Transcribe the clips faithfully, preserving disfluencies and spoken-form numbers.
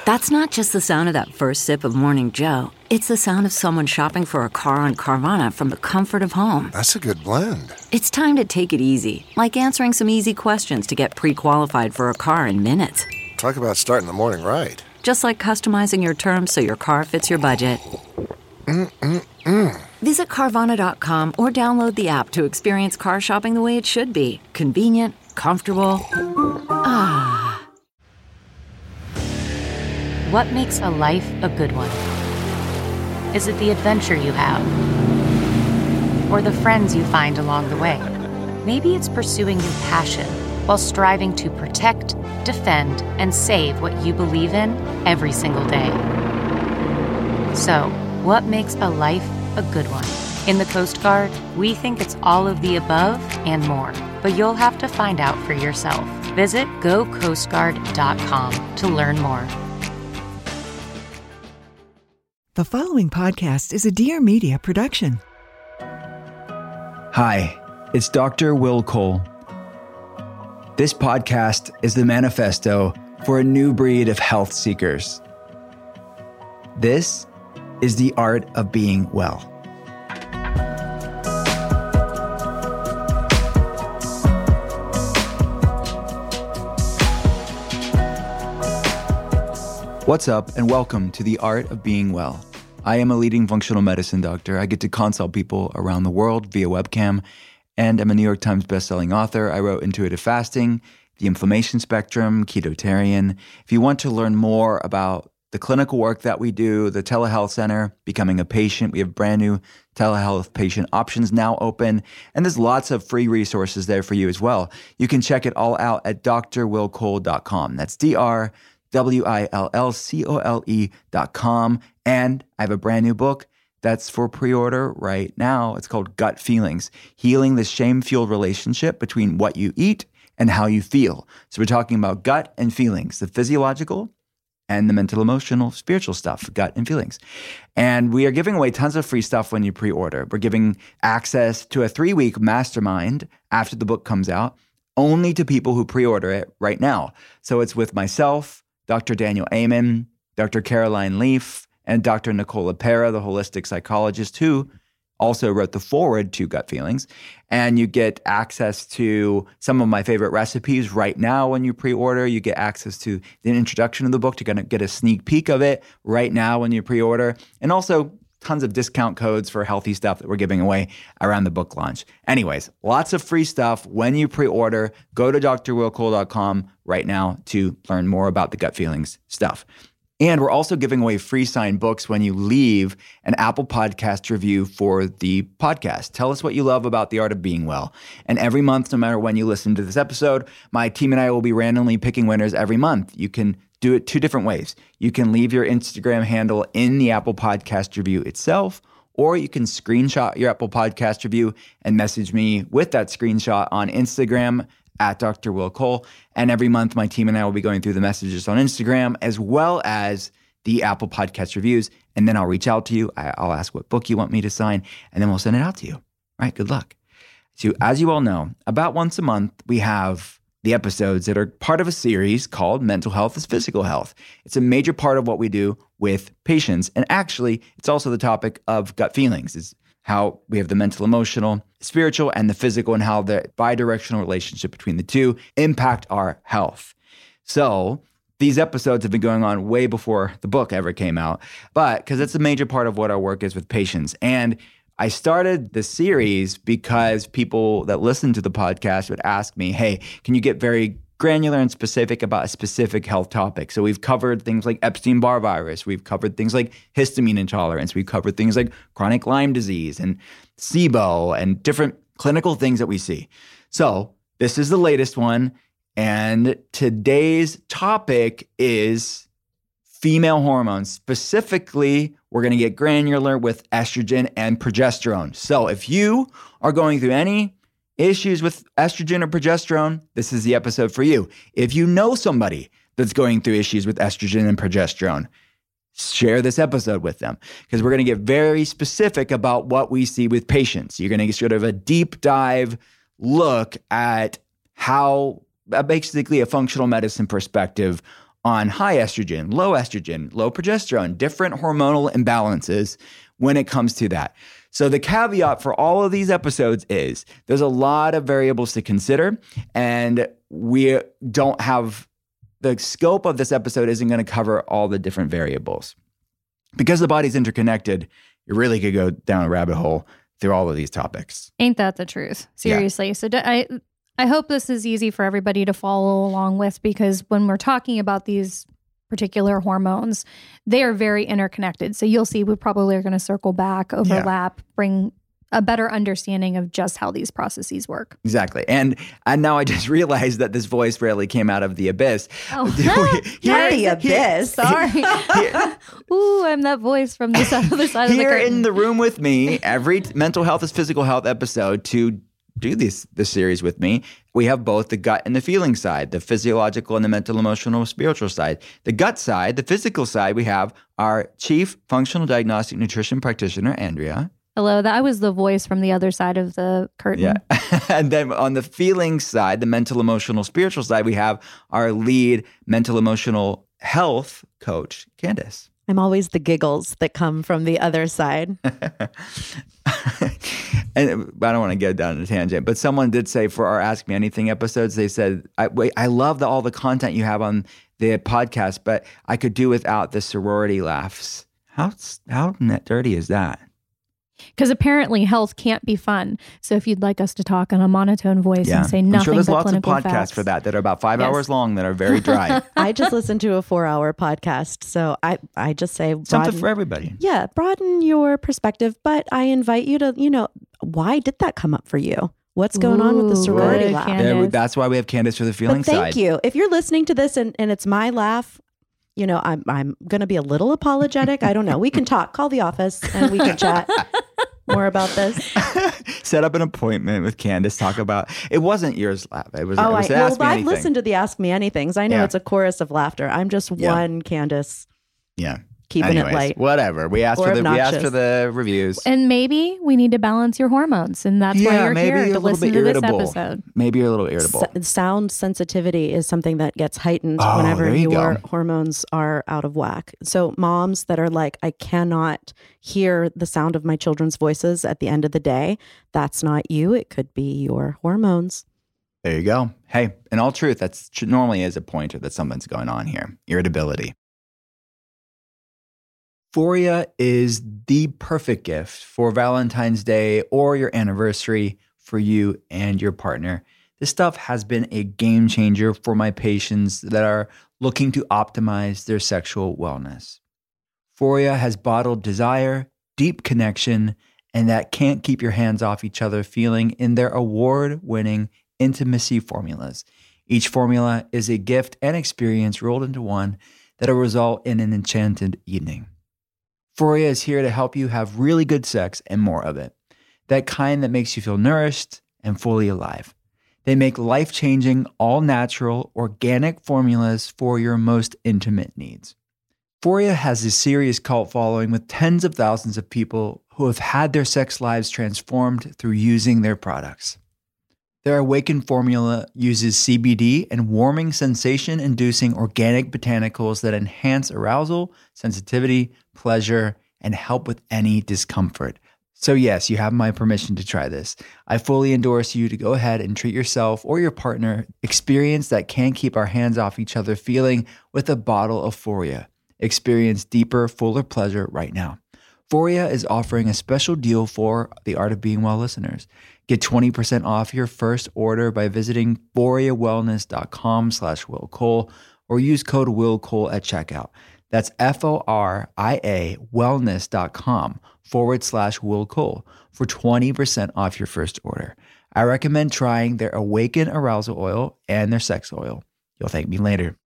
That's not just the sound of that first sip of Morning Joe. It's the sound of someone shopping for a car on Carvana from the comfort of home. That's a good blend. It's time to take it easy, like answering some easy questions to get pre-qualified for a car in minutes. Talk about starting the morning right. Just like customizing your terms so your car fits your budget. Mm-mm-mm. Visit Carvana dot com or download the app to experience car shopping the way it should be. Convenient, comfortable. Ah. What makes a life a good one? Is it the adventure you have? Or the friends you find along the way? Maybe it's pursuing your passion while striving to protect, defend, and save what you believe in every single day. So, what makes a life a good one? In the Coast Guard, we think it's all of the above and more, but you'll have to find out for yourself. Visit go coast guard dot com to learn more. The following podcast is a Dear Media production. Hi, it's Doctor Will Cole. This podcast is the manifesto for a new breed of health seekers. This is the art of being well. What's up, and welcome to The Art of Being Well. I am a leading functional medicine doctor. I get to consult people around the world via webcam, and I'm a New York Times bestselling author. I wrote Intuitive Fasting, The Inflammation Spectrum, Ketotarian. If you want to learn more about the clinical work that we do, the telehealth center, becoming a patient, we have brand new telehealth patient options now open, and there's lots of free resources there for you as well. You can check it all out at D R will cole dot com. That's D R W I L L C O L E dot com. And I have a brand new book that's for pre-order right now. It's called Gut Feelings, Healing the Shame-Fueled Relationship Between What You Eat and How You Feel. So we're talking about gut and feelings, the physiological and the mental, emotional, spiritual stuff, gut and feelings. And we are giving away tons of free stuff when you pre-order. We're giving access to a three-week mastermind after the book comes out, only to people who pre-order it right now. So it's with myself, Doctor Daniel Amen, Doctor Caroline Leaf, and Doctor Nicole LePera, the holistic psychologist who also wrote the foreword to Gut Feelings. And you get access to some of my favorite recipes right now when you pre-order. You get access to the introduction of the book. You're going to get a sneak peek of it right now when you pre-order. And also tons of discount codes for healthy stuff that we're giving away around the book launch. Anyways, lots of free stuff when you pre-order. Go to D R will cole dot com right now to learn more about the Gut Feelings stuff. And we're also giving away free signed books when you leave an Apple Podcast review for the podcast. Tell us what you love about The Art of Being Well. And every month, no matter when you listen to this episode, my team and I will be randomly picking winners every month. You can do it two different ways. You can leave your Instagram handle in the Apple Podcast review itself, or you can screenshot your Apple Podcast review and message me with that screenshot on Instagram at Doctor Will Cole. And every month, my team and I will be going through the messages on Instagram as well as the Apple Podcast reviews. And then I'll reach out to you. I'll ask what book you want me to sign, and then we'll send it out to you. All right, good luck. So as you all know, about once a month, we have the episodes that are part of a series called Mental Health is Physical Health. It's a major part of what we do with patients. And actually, it's also the topic of gut feelings, is how we have the mental, emotional, spiritual, and the physical, and how the bidirectional relationship between the two impact our health. So these episodes have been going on way before the book ever came out, but because it's a major part of what our work is with patients. And I started the series because people that listen to the podcast would ask me, hey, can you get very granular and specific about a specific health topic? So we've covered things like Epstein-Barr virus. We've covered things like histamine intolerance. We've covered things like chronic Lyme disease and SIBO and different clinical things that we see. So this is the latest one. And today's topic is female hormones. Specifically, we're going to get granular with estrogen and progesterone. So if you are going through any issues with estrogen or progesterone, this is the episode for you. If you know somebody that's going through issues with estrogen and progesterone, share this episode with them, because we're going to get very specific about what we see with patients. You're going to get sort of a deep dive look at how, basically a functional medicine perspective on high estrogen, low estrogen, low progesterone, different hormonal imbalances when it comes to that. So the caveat for all of these episodes is there's a lot of variables to consider, and we don't have the scope of this episode isn't going to cover all the different variables. Because the body's interconnected, you really could go down a rabbit hole through all of these topics. Ain't that the truth? Seriously. Yeah. So do, I I hope this is easy for everybody to follow along with, because when we're talking about these particular hormones, they are very interconnected. So you'll see we probably are going to circle back, overlap, yeah. bring a better understanding of just how these processes work. Exactly. And and now I just realized that this voice really came out of the abyss. Oh, Not the abyss. Sorry. Ooh, I'm that voice from this other side of the curtain. Here in the room with me, every mental health is physical health episode to do this, this series with me, we have both the gut and the feeling side, the physiological and the mental, emotional, spiritual side. The gut side, the physical side, we have our chief functional diagnostic nutrition practitioner, Andrea. Hello, that was the voice from the other side of the curtain. Yeah. And then on the feeling side, the mental, emotional, spiritual side, we have our lead mental, emotional health coach, Candace. I'm always the giggles that come from the other side. And I don't want to get down a tangent, but someone did say for our Ask Me Anything episodes, they said, I, wait, I love the, all the content you have on the podcast, but I could do without the sorority laughs. How, how net dirty is that? Because apparently health can't be fun. So if you'd like us to talk in a monotone voice yeah. and say nothing I'm sure there's but lots of podcasts facts. for that that are about five yes. hours long that are very dry. I just listened to a four-hour podcast, so I, I just say broaden, something for everybody. Yeah, broaden your perspective, but I invite you to, you know, why did that come up for you? What's going Ooh, on with the sorority laugh? Yeah, that's why we have Candace for the feeling but thank side. Thank you. If you're listening to this and, and it's my laugh, you know, I'm I'm going to be a little apologetic. I don't know. We can talk. Call the office and we can chat more about this. Set up an appointment with Candace. Talk about it. Wasn't yours laugh. It was. Oh, it was I, Ask well, Me I've Anything. listened to the Ask Me Anythings. I know yeah. it's a chorus of laughter. I'm just yeah. one Candace. Yeah. Keeping Anyways, it light. Whatever. We asked or for the obnoxious. we asked for the reviews. And maybe we need to balance your hormones, and that's yeah, why you're maybe here you're to a little listen bit to irritable. this episode. Maybe you're a little irritable. S- sound sensitivity is something that gets heightened oh, whenever you your go. hormones are out of whack. So moms that are like, I cannot hear the sound of my children's voices at the end of the day, that's not you. It could be your hormones. There you go. Hey, in all truth, that's normally is a pointer that something's going on here. Irritability. Euphoria is the perfect gift for Valentine's Day or your anniversary for you and your partner. This stuff has been a game changer for my patients that are looking to optimize their sexual wellness. Euphoria has bottled desire, deep connection, and that can't keep your hands off each other feeling in their award-winning intimacy formulas. Each formula is a gift and experience rolled into one that'll result in an enchanted evening. Euphoria is here to help you have really good sex and more of it. That kind that makes you feel nourished and fully alive. They make life-changing, all-natural, organic formulas for your most intimate needs. Euphoria has a serious cult following with tens of thousands of people who have had their sex lives transformed through using their products. Their Awaken formula uses C B D and warming sensation-inducing organic botanicals that enhance arousal, sensitivity, pleasure, and help with any discomfort. So yes, you have my permission to try this. I fully endorse you to go ahead and treat yourself or your partner experience that can't keep our hands off each other feeling with a bottle of Euphoria. Experience deeper, fuller pleasure right now. Euphoria is offering a special deal for the Art of Being Well listeners. Get twenty percent off your first order by visiting euphoria-wellness.com slash Will Cole or use code Will Cole at checkout. That's F-O-R-I-A wellness.com forward slash Will Cole for twenty percent off your first order. I recommend trying their Awaken Arousal Oil and their Sex Oil. You'll thank me later.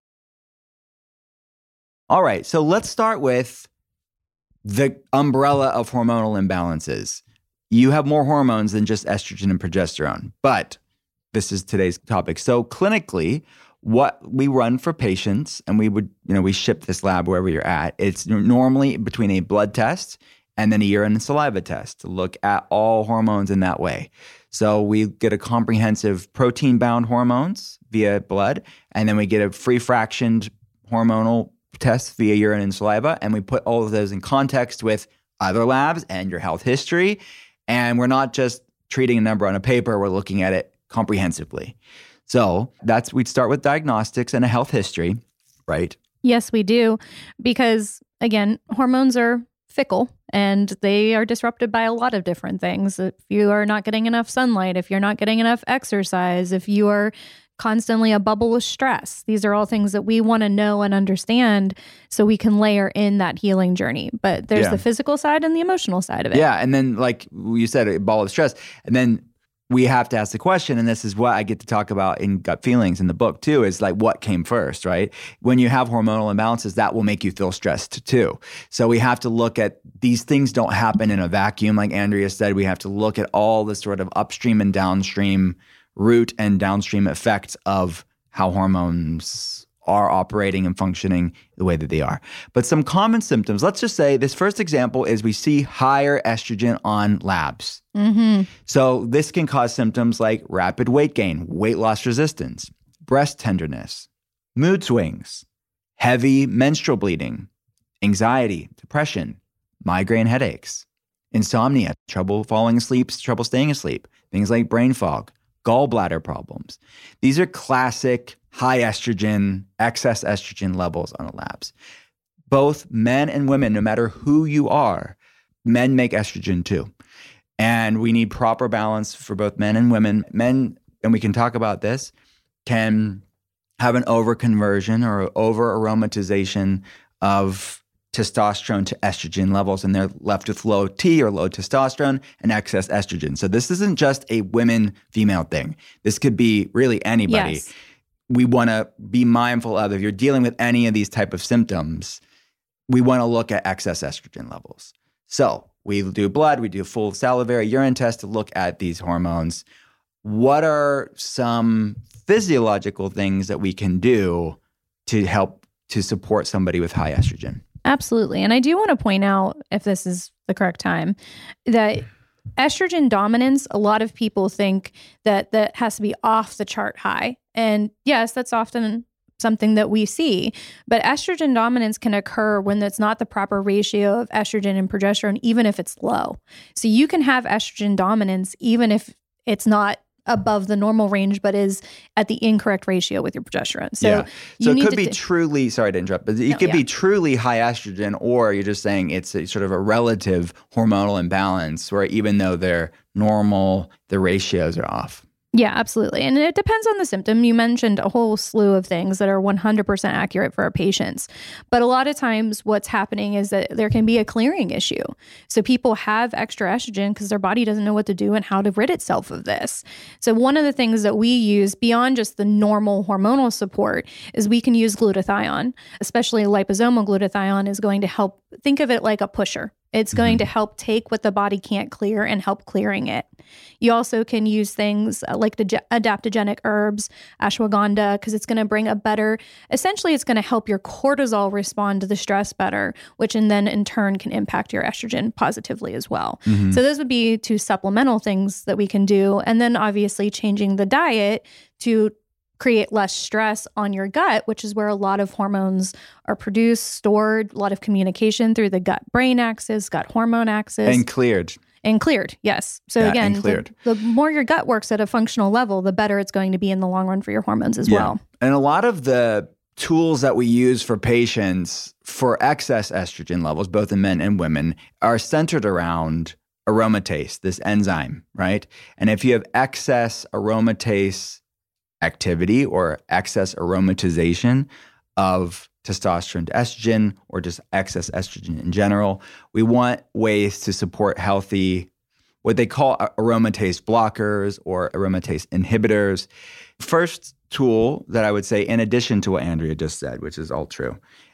All right, so let's start with the umbrella of hormonal imbalances. You have more hormones than just estrogen and progesterone, but this is today's topic. So clinically, what we run for patients, and we would, you know, we ship this lab wherever you're at, it's normally between a blood test and then a urine and saliva test to look at all hormones in that way. So we get a comprehensive protein-bound hormones via blood, and then we get a free fractioned hormonal tests via urine and saliva, and we put all of those in context with other labs and your health history. And we're not just treating a number on a paper, we're looking at it comprehensively. So that's, we'd start with diagnostics and a health history, right? Yes, we do. Because again, hormones are fickle and they are disrupted by a lot of different things. If you are not getting enough sunlight, if you're not getting enough exercise, if you are constantly a bubble of stress, these are all things that we want to know and understand so we can layer in that healing journey. But there's Yeah. the physical side and the emotional side of it. Yeah. And then, like you said, a ball of stress. And then we have to ask the question, and this is what I get to talk about in Gut Feelings in the book too, is like what came first, right? When you have hormonal imbalances, that will make you feel stressed too. So we have to look at, these things don't happen in a vacuum. Like Andrea said, we have to look at all the sort of upstream and downstream root and downstream effects of how hormones are operating and functioning the way that they are. But some common symptoms, let's just say this first example is we see higher estrogen on labs. Mm-hmm. So this can cause symptoms like rapid weight gain, weight loss resistance, breast tenderness, mood swings, heavy menstrual bleeding, anxiety, depression, migraine headaches, insomnia, trouble falling asleep, trouble staying asleep, things like brain fog, gallbladder problems. These are classic high estrogen, excess estrogen levels on the labs. Both men and women, no matter who you are, men make estrogen too. And we need proper balance for both men and women. Men, and we can talk about this, can have an overconversion or over aromatization of testosterone to estrogen levels, and they're left with low T or low testosterone and excess estrogen. So this isn't just a women-female thing. This could be really anybody. Yes. We want to be mindful of, if you're dealing with any of these type of symptoms, we want to look at excess estrogen levels. So we do blood, we do full salivary urine test to look at these hormones. What are some physiological things that we can do to help to support somebody with high estrogen? Absolutely. And I do want to point out, if this is the correct time, that estrogen dominance, a lot of people think that that has to be off the chart high. And yes, that's often something that we see. But estrogen dominance can occur when it's not the proper ratio of estrogen and progesterone, even if it's low. So you can have estrogen dominance even if it's not above the normal range, but is at the incorrect ratio with your progesterone. So, yeah. you so it need could to be t- truly, sorry to interrupt, but it No, could yeah. be truly high estrogen, or you're just saying it's a sort of a relative hormonal imbalance where even though they're normal, the ratios are off. Yeah, absolutely. And it depends on the symptom. You mentioned a whole slew of things that are one hundred percent accurate for our patients. But a lot of times what's happening is that there can be a clearing issue. So people have extra estrogen because their body doesn't know what to do and how to rid itself of this. So one of the things that we use beyond just the normal hormonal support is we can use glutathione, especially liposomal glutathione is going to help. Think of it like a pusher. It's going to help take what the body can't clear and help clearing it. You also can use things like the adaptogenic herbs, ashwagandha, because it's going to bring a better, essentially it's going to help your cortisol respond to the stress better, which and then in turn can impact your estrogen positively as well. Mm-hmm. So those would be two supplemental things that we can do. And then obviously changing the diet to create less stress on your gut, which is where a lot of hormones are produced, stored, a lot of communication through the gut-brain axis, gut-hormone axis. And cleared. And cleared, yes. So Yeah, again, and cleared. The, the more your gut works at a functional level, the better it's going to be in the long run for your hormones as Yeah. well. And a lot of the tools that we use for patients for excess estrogen levels, both in men and women, are centered around aromatase, this enzyme, right? And if you have excess aromatase activity or excess aromatization of testosterone to estrogen or just excess estrogen in general, we want ways to support healthy, what they call aromatase blockers or aromatase inhibitors. First tool that I would say, in addition to what Andrea just said, which is all true,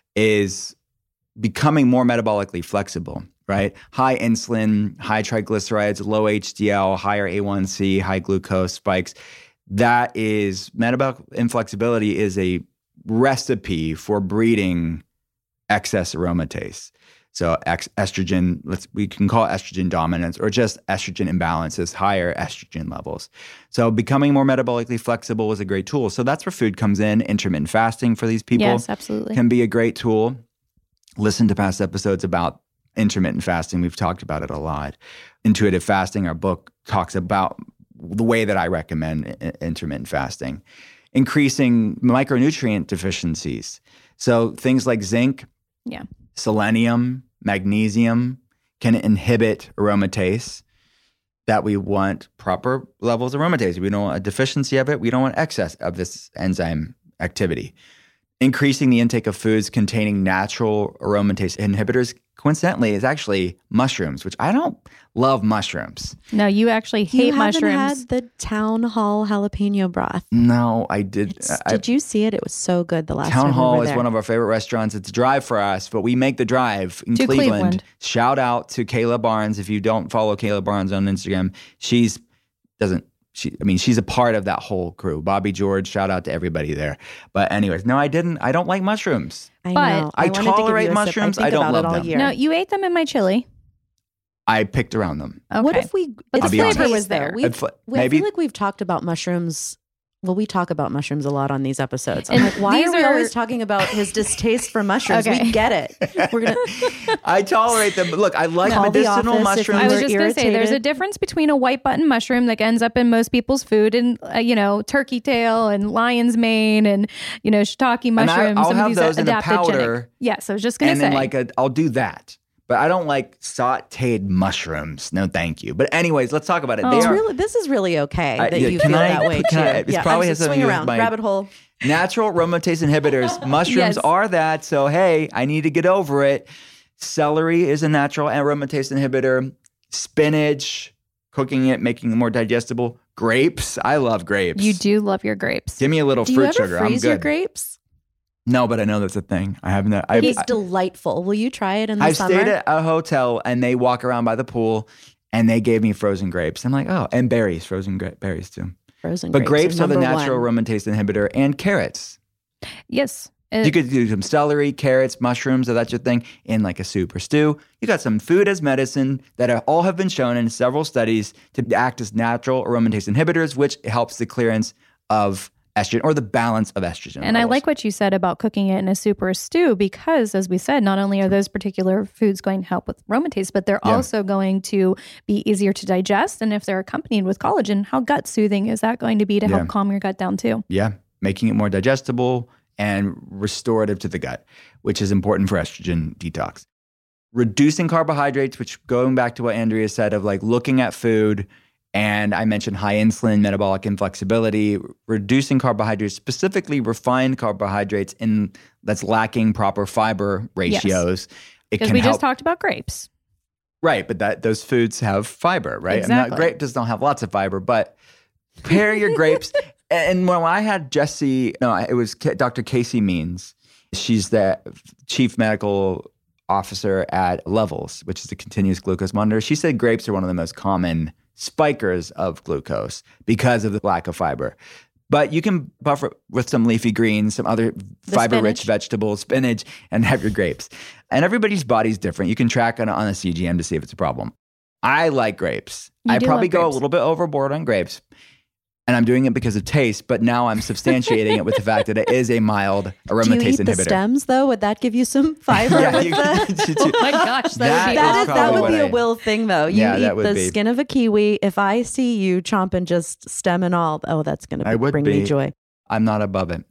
is becoming more metabolically flexible, right? High insulin, high triglycerides, low H D L, higher A one C, high glucose spikes. That is, metabolic inflexibility is a recipe for breeding excess aromatase. So ex- estrogen, let's we can call it estrogen dominance or just estrogen imbalances, higher estrogen levels. So becoming more metabolically flexible is a great tool. So that's where food comes in. Intermittent fasting for these people Yes, absolutely. can be a great tool. Listen to past episodes about intermittent fasting. We've talked about it a lot. Intuitive fasting, our book, talks about the way that I recommend I- intermittent fasting. Increasing micronutrient deficiencies. So things like zinc, Yeah. selenium, magnesium can inhibit aromatase. That we want proper levels of aromatase. We don't want a deficiency of it. We don't want excess of this enzyme activity. Increasing the intake of foods containing natural aromatase inhibitors, coincidentally, is actually mushrooms, which I don't love mushrooms. No, you actually hate you haven't mushrooms. had the Town Hall jalapeno broth. No, I did. It's- I, did you see it? It was so good the last Town time Hall we were is there. one of our favorite restaurants. It's a drive for us, but we make the drive in To Cleveland. Cleveland. Shout out to Kayla Barnes. If you don't follow Kayla Barnes on Instagram, she's doesn't she I mean, she's a part of that whole crew. Bobby George, shout out to everybody there. But anyways, no, I didn't. I don't like mushrooms. I But- know. I wanted to give tolerate you a sip. mushrooms. I, think I don't about love it all them. year. No, you ate them in my chili. I picked around them. Okay. What if we? But it's the flavor taste, was though. there. We've, I'd fl- we, I maybe- feel like we've talked about mushrooms. Well, we talk about mushrooms a lot on these episodes. I'm And like, why these are we are- always talking about his distaste for mushrooms? Okay. We get it. We're gonna. I tolerate them. But look, I like Call the medicinal office if you mushrooms. I was were just going to say, there's a irritated. difference between a white button mushroom that ends up in most people's food and, uh, you know, turkey tail and lion's mane and, you know, shiitake I- mushrooms. I'll some have of these those in a adaptogenic. powder. Yes, I was just going to and say. then like a, I'll do that. But I don't like sauteed mushrooms. No, thank you. But anyways, let's talk about it. Oh. They It's are really. This is really okay I- that yeah, you can feel I- that way can I- too. it's yeah, probably I'm has just something swing to do with around my- rabbit hole. natural aromatase inhibitors. Mushrooms Yes. are that. So, hey, I need to get over it. Celery is a natural aromatase inhibitor. Spinach, cooking it, making it more digestible. Grapes. I love grapes. you do love your grapes. Give me a little Do fruit you ever sugar. I'm freeze good. your grapes? No, but I know that's a thing. I haven't. I, It's I, delightful. Will you try it in the I've summer? stayed at a hotel and they walk around by the pool and they gave me frozen grapes. I'm like, oh, and berries, frozen gra- berries too. Frozen But grapes are the number natural one. aromatase inhibitor, and carrots. Yes. Uh, You could do some celery, carrots, mushrooms, if that's your thing, in like a soup or stew. You got some food as medicine that are, all have been shown in several studies to act as natural aromatase inhibitors, which helps the clearance of estrogen or the balance of estrogen. And I levels. like what you said about cooking it in a soup or a stew because, as we said, not only are those particular foods going to help with aromatase, but they're Yeah. also going to be easier to digest. And if they're accompanied with collagen, how gut soothing is that going to be to Yeah. help calm your gut down too? Yeah, making it more digestible and restorative to the gut, which is important for estrogen detox. Reducing carbohydrates, which going back to what Andrea said of like looking at food, and I mentioned high insulin, metabolic inflexibility, reducing carbohydrates, specifically refined carbohydrates in that's lacking proper fiber ratios. It Because can we help. just talked about grapes. Right, but that those foods have fiber, right? And Exactly. not, grape does not have lots of fiber, but pair your grapes. And when I had Jesse, no, it was K- Doctor Casey Means. She's the chief medical officer at Levels, which is a continuous glucose monitor. She said grapes are one of the most common spikers of glucose because of the lack of fiber. But you can buffer with some leafy greens, some other fiber-rich spinach. vegetables, spinach, and have your grapes. And everybody's body's different. You can track on, on a C G M to see if it's a problem. I like grapes. You I do probably love go a grapes. little bit overboard on grapes. And I'm doing it because of taste, but now I'm substantiating it with the fact that it is a mild Do you aromatase eat the inhibitor. stems though? Would that give you some fiber? Yeah, with you- the- Oh my gosh, that, That would be is That, is, awful. that probably would be what a I- Will thing, though. You Yeah, eat that would the be. skin of a kiwi. If I see you chomping just stem and all, oh, that's going I to would bring be. me joy. I'm not above it.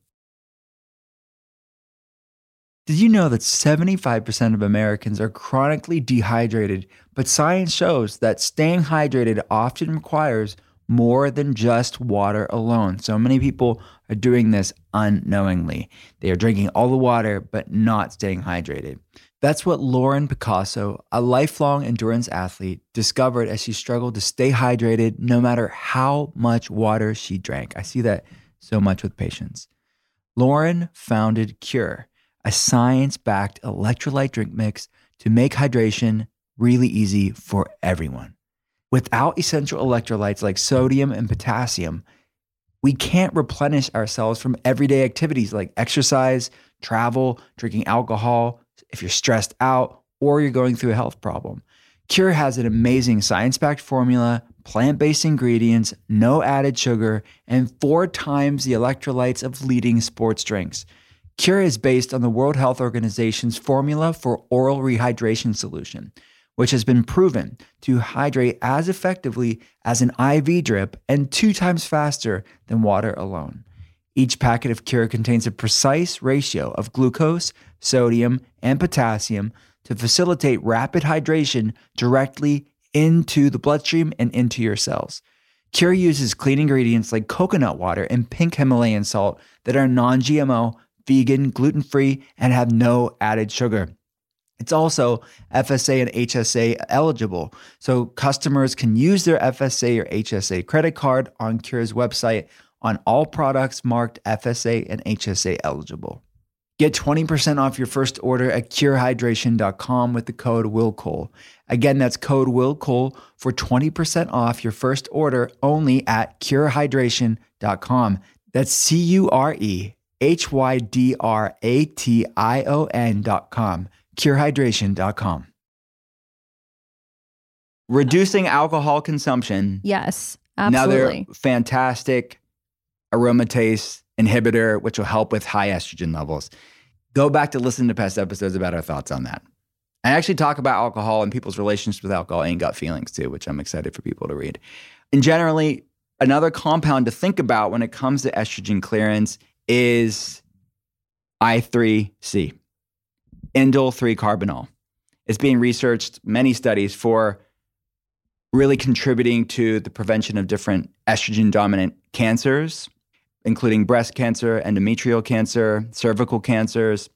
Did you know that seventy-five percent of Americans are chronically dehydrated, but science shows that staying hydrated often requires more than just water alone. So many people are doing this unknowingly. They are drinking all the water, but not staying hydrated. That's what Lauren Picasso, a lifelong endurance athlete, discovered as she struggled to stay hydrated no matter how much water she drank. I see that so much with patients. Lauren founded Cure, a science-backed electrolyte drink mix to make hydration really easy for everyone. Without essential electrolytes like sodium and potassium, we can't replenish ourselves from everyday activities like exercise, travel, drinking alcohol, if you're stressed out, or you're going through a health problem. Cure has an amazing science-backed formula, plant-based ingredients, no added sugar, and four times the electrolytes of leading sports drinks. Cure is based on the World Health Organization's formula for oral rehydration solution, which has been proven to hydrate as effectively as an I V drip and two times faster than water alone. Each packet of Cure contains a precise ratio of glucose, sodium, and potassium to facilitate rapid hydration directly into the bloodstream and into your cells. Cure uses clean ingredients like coconut water and pink Himalayan salt that are non-G M O, vegan, gluten-free, and have no added sugar. It's also F S A and H S A eligible, so customers can use their F S A or H S A credit card on Cure's website on all products marked F S A and H S A eligible. Get twenty percent off your first order at cure hydration dot com with the code WILLCOLE. Again, that's code WILLCOLE for twenty percent off your first order only at cure hydration dot com. That's C U R E H Y D R A T I O N dot com. cure hydration dot com. Reducing alcohol consumption. Yes, absolutely. Another fantastic aromatase inhibitor, which will help with high estrogen levels. Go back to listen to past episodes about our thoughts on that. I actually talk about alcohol and people's relationships with alcohol and gut feelings too, which I'm excited for people to read. And generally, another compound to think about when it comes to estrogen clearance is I three C, indole three carbinol. It's being researched, many studies, for really contributing to the prevention of different estrogen-dominant cancers, including breast cancer, endometrial cancer, cervical cancers.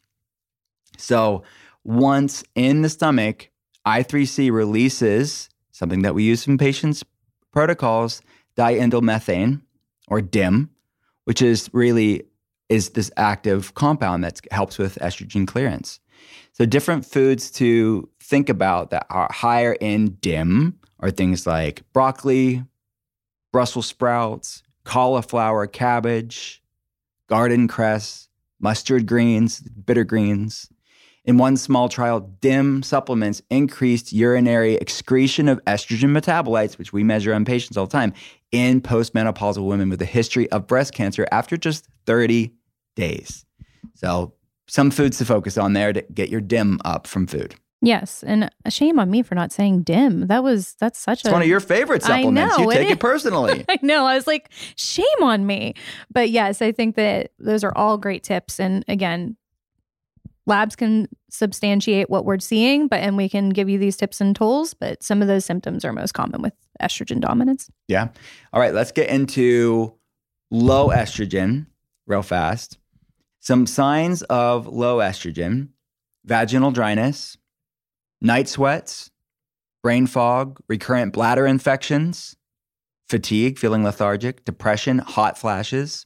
So once in the stomach, I three C releases something that we use in patients' protocols, diindolylmethane, or D I M, which is really is this active compound that helps with estrogen clearance. So different foods to think about that are higher in D I M are things like broccoli, Brussels sprouts, cauliflower, cabbage, garden cress, mustard greens, bitter greens. In one small trial, D I M supplements increased urinary excretion of estrogen metabolites, which we measure on patients all the time, in postmenopausal women with a history of breast cancer after just thirty days. So some foods to focus on there to get your D I M up from food. Yes, and a shame on me for not saying D I M. That was that's such it's a one of your favorite supplements. I know, you take it, it personally. I know. I was like, shame on me. But yes, I think that those are all great tips. And again, labs can substantiate what we're seeing, but and we can give you these tips and tools. But some of those symptoms are most common with estrogen dominance. Yeah. All right. Let's get into low estrogen real fast. Some signs of low estrogen: vaginal dryness, night sweats, brain fog, recurrent bladder infections, fatigue, feeling lethargic, depression, hot flashes.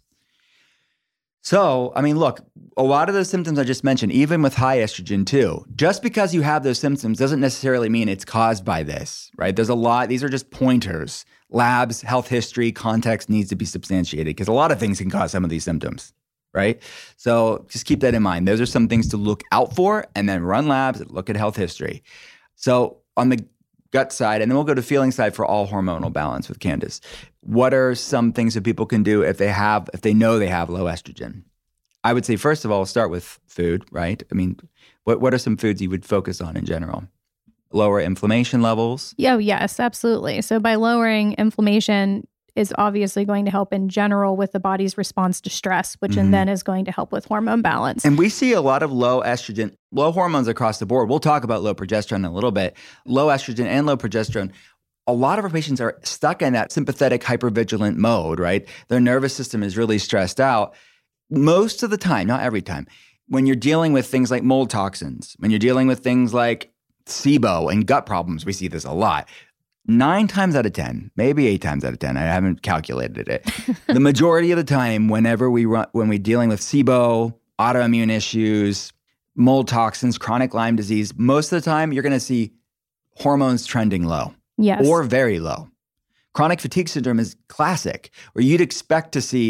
So, I mean, look, a lot of those symptoms I just mentioned, even with high estrogen too, just because you have those symptoms doesn't necessarily mean it's caused by this, right? There's a lot, these are just pointers. Labs, health history, context needs to be substantiated because a lot of things can cause some of these symptoms, right? So just keep that in mind. Those are some things to look out for, and then run labs and look at health history. So on the gut side, and then we'll go to feeling side for all hormonal balance with Candace. What are some things that people can do if they have, if they know they have low estrogen? I would say, first of all, start with food, right? I mean, what what are some foods you would focus on in general? Lower inflammation levels? Oh, yes, absolutely. So by lowering inflammation is obviously going to help in general with the body's response to stress, which mm-hmm. and then is going to help with hormone balance. And we see a lot of low estrogen, low hormones across the board. We'll talk about low progesterone in a little bit. Low estrogen and low progesterone. A lot of our patients are stuck in that sympathetic hypervigilant mode, right? Their nervous system is really stressed out. Most of the time, not every time, when you're dealing with things like mold toxins, when you're dealing with things like S I B O and gut problems, we see this a lot. Nine times out of ten, maybe eight times out of ten, I haven't calculated it. The majority of the time, whenever we run, when we're dealing with S I B O, autoimmune issues, mold toxins, chronic Lyme disease, most of the time you're going to see hormones trending low, yes, or very low. Chronic fatigue syndrome is classic, where you'd expect to see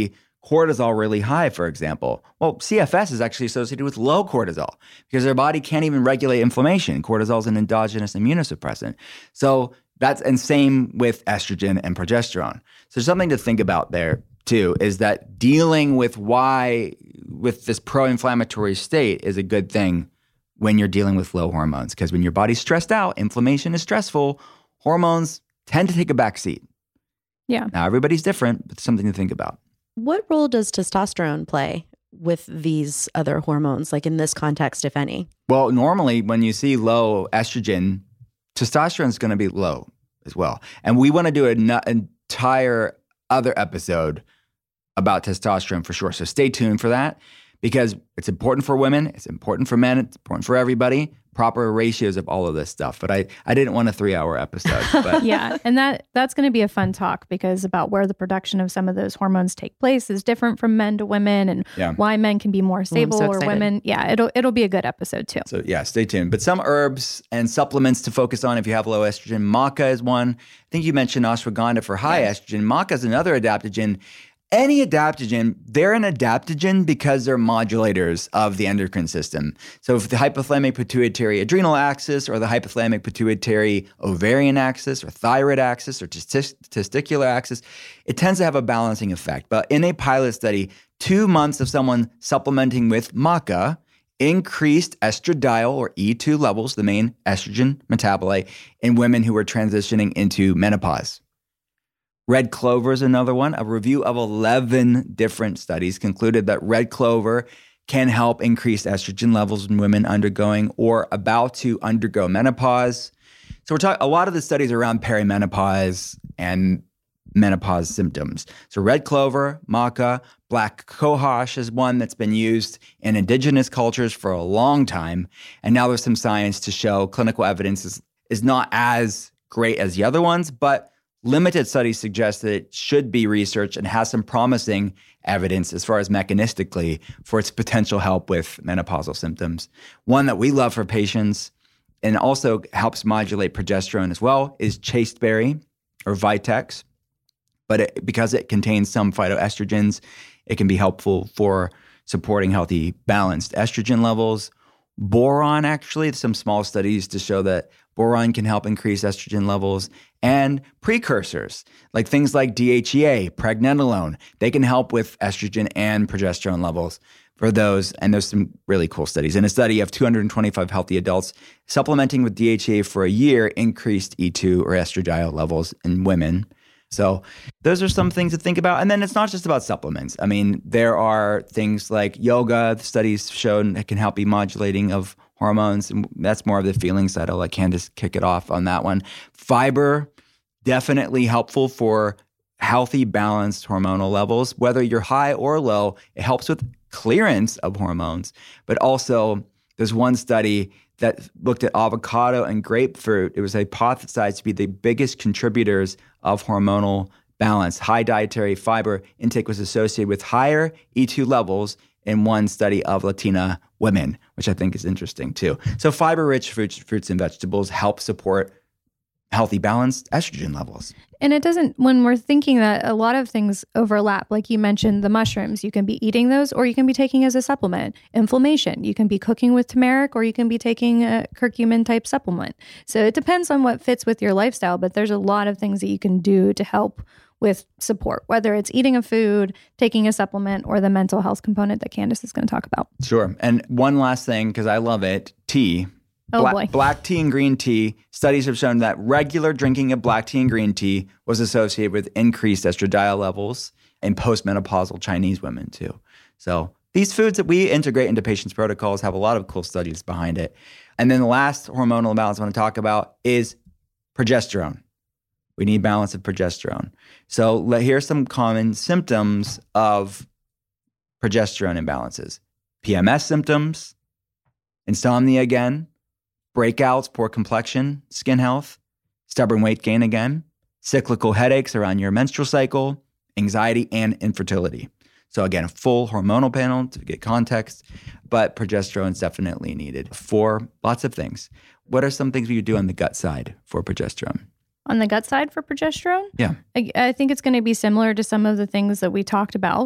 cortisol really high, for example? Well, C F S is actually associated with low cortisol because their body can't even regulate inflammation. Cortisol is an endogenous immunosuppressant. So that's, and same with estrogen and progesterone. So something to think about there too is that dealing with why, with this pro-inflammatory state is a good thing when you're dealing with low hormones. Because when your body's stressed out, inflammation is stressful, hormones tend to take a back seat. Yeah. Now, everybody's different, but something to think about. What role does testosterone play with these other hormones, like in this context, if any? Well, normally when you see low estrogen, testosterone is going to be low as well. And we want to do an entire other episode about testosterone for sure. So stay tuned for that because it's important for women, it's important for men, it's important for everybody. Proper ratios of all of this stuff. But I, I didn't want a three hour episode. But. Yeah. And that that's going to be a fun talk because about where the production of some of those hormones take place is different from men to women and yeah. why men can be more stable so or excited. women. Yeah, it'll it'll be a good episode too. So yeah, stay tuned. But some herbs and supplements to focus on if you have low estrogen. Maca is one. I think you mentioned ashwagandha for high yeah. estrogen. Maca is another adaptogen. Any adaptogen, they're an adaptogen because they're modulators of the endocrine system. So if the hypothalamic pituitary adrenal axis or the hypothalamic pituitary ovarian axis or thyroid axis or testis- testicular axis, it tends to have a balancing effect. But in a pilot study, two months of someone supplementing with maca increased estradiol or E two levels, the main estrogen metabolite, in women who were transitioning into menopause. Red clover is another one. A review of eleven different studies concluded that red clover can help increase estrogen levels in women undergoing or about to undergo menopause. So we're talking, a lot of the studies are around perimenopause and menopause symptoms. So red clover, maca, black cohosh is one that's been used in indigenous cultures for a long time. And now there's some science to show clinical evidence is, is not as great as the other ones, but limited studies suggest that it should be researched and has some promising evidence as far as mechanistically for its potential help with menopausal symptoms. One that we love for patients and also helps modulate progesterone as well is chasteberry or Vitex. But it, because it contains some phytoestrogens, it can be helpful for supporting healthy, balanced estrogen levels. Boron, actually, some small studies to show that boron can help increase estrogen levels, and precursors, like things like D H E A, pregnenolone, they can help with estrogen and progesterone levels for those. And there's some really cool studies. In a study of two hundred twenty-five healthy adults, supplementing with D H E A for a year increased E two or estradiol levels in women. So those are some things to think about. And then it's not just about supplements. I mean, there are things like yoga, the studies shown it can help be modulating of hormones. And that's more of the feeling side. I'll let Candace kick it off on that one. Fiber, definitely helpful for healthy, balanced hormonal levels. Whether you're high or low, it helps with clearance of hormones. But also, there's one study that looked at avocado and grapefruit. It was hypothesized to be the biggest contributors of hormonal balance. High dietary fiber intake was associated with higher E two levels in one study of Latina women, which I think is interesting too. So fiber-rich fruits, fruits and vegetables help support healthy, balanced estrogen levels. And it doesn't, when we're thinking that a lot of things overlap, like you mentioned the mushrooms, you can be eating those or you can be taking as a supplement. Inflammation, you can be cooking with turmeric or you can be taking a curcumin type supplement. So it depends on what fits with your lifestyle, but there's a lot of things that you can do to help with support, whether it's eating a food, taking a supplement, or the mental health component that Candace is going to talk about. Sure. And one last thing, because I love it, tea. Oh black, boy. Black tea and green tea. Studies have shown that regular drinking of black tea and green tea was associated with increased estradiol levels in postmenopausal Chinese women too. So these foods that we integrate into patients' protocols have a lot of cool studies behind it. And then the last hormonal imbalance I want to talk about is progesterone. We need balance of progesterone. So let, here's some common symptoms of progesterone imbalances. P M S symptoms, insomnia again, breakouts, poor complexion, skin health, stubborn weight gain again, cyclical headaches around your menstrual cycle, anxiety, and infertility. So again, a full hormonal panel to get context, but progesterone is definitely needed for lots of things. What are some things we do on the gut side for progesterone? On the gut side for progesterone? Yeah. I, I think it's going to be similar to some of the things that we talked about.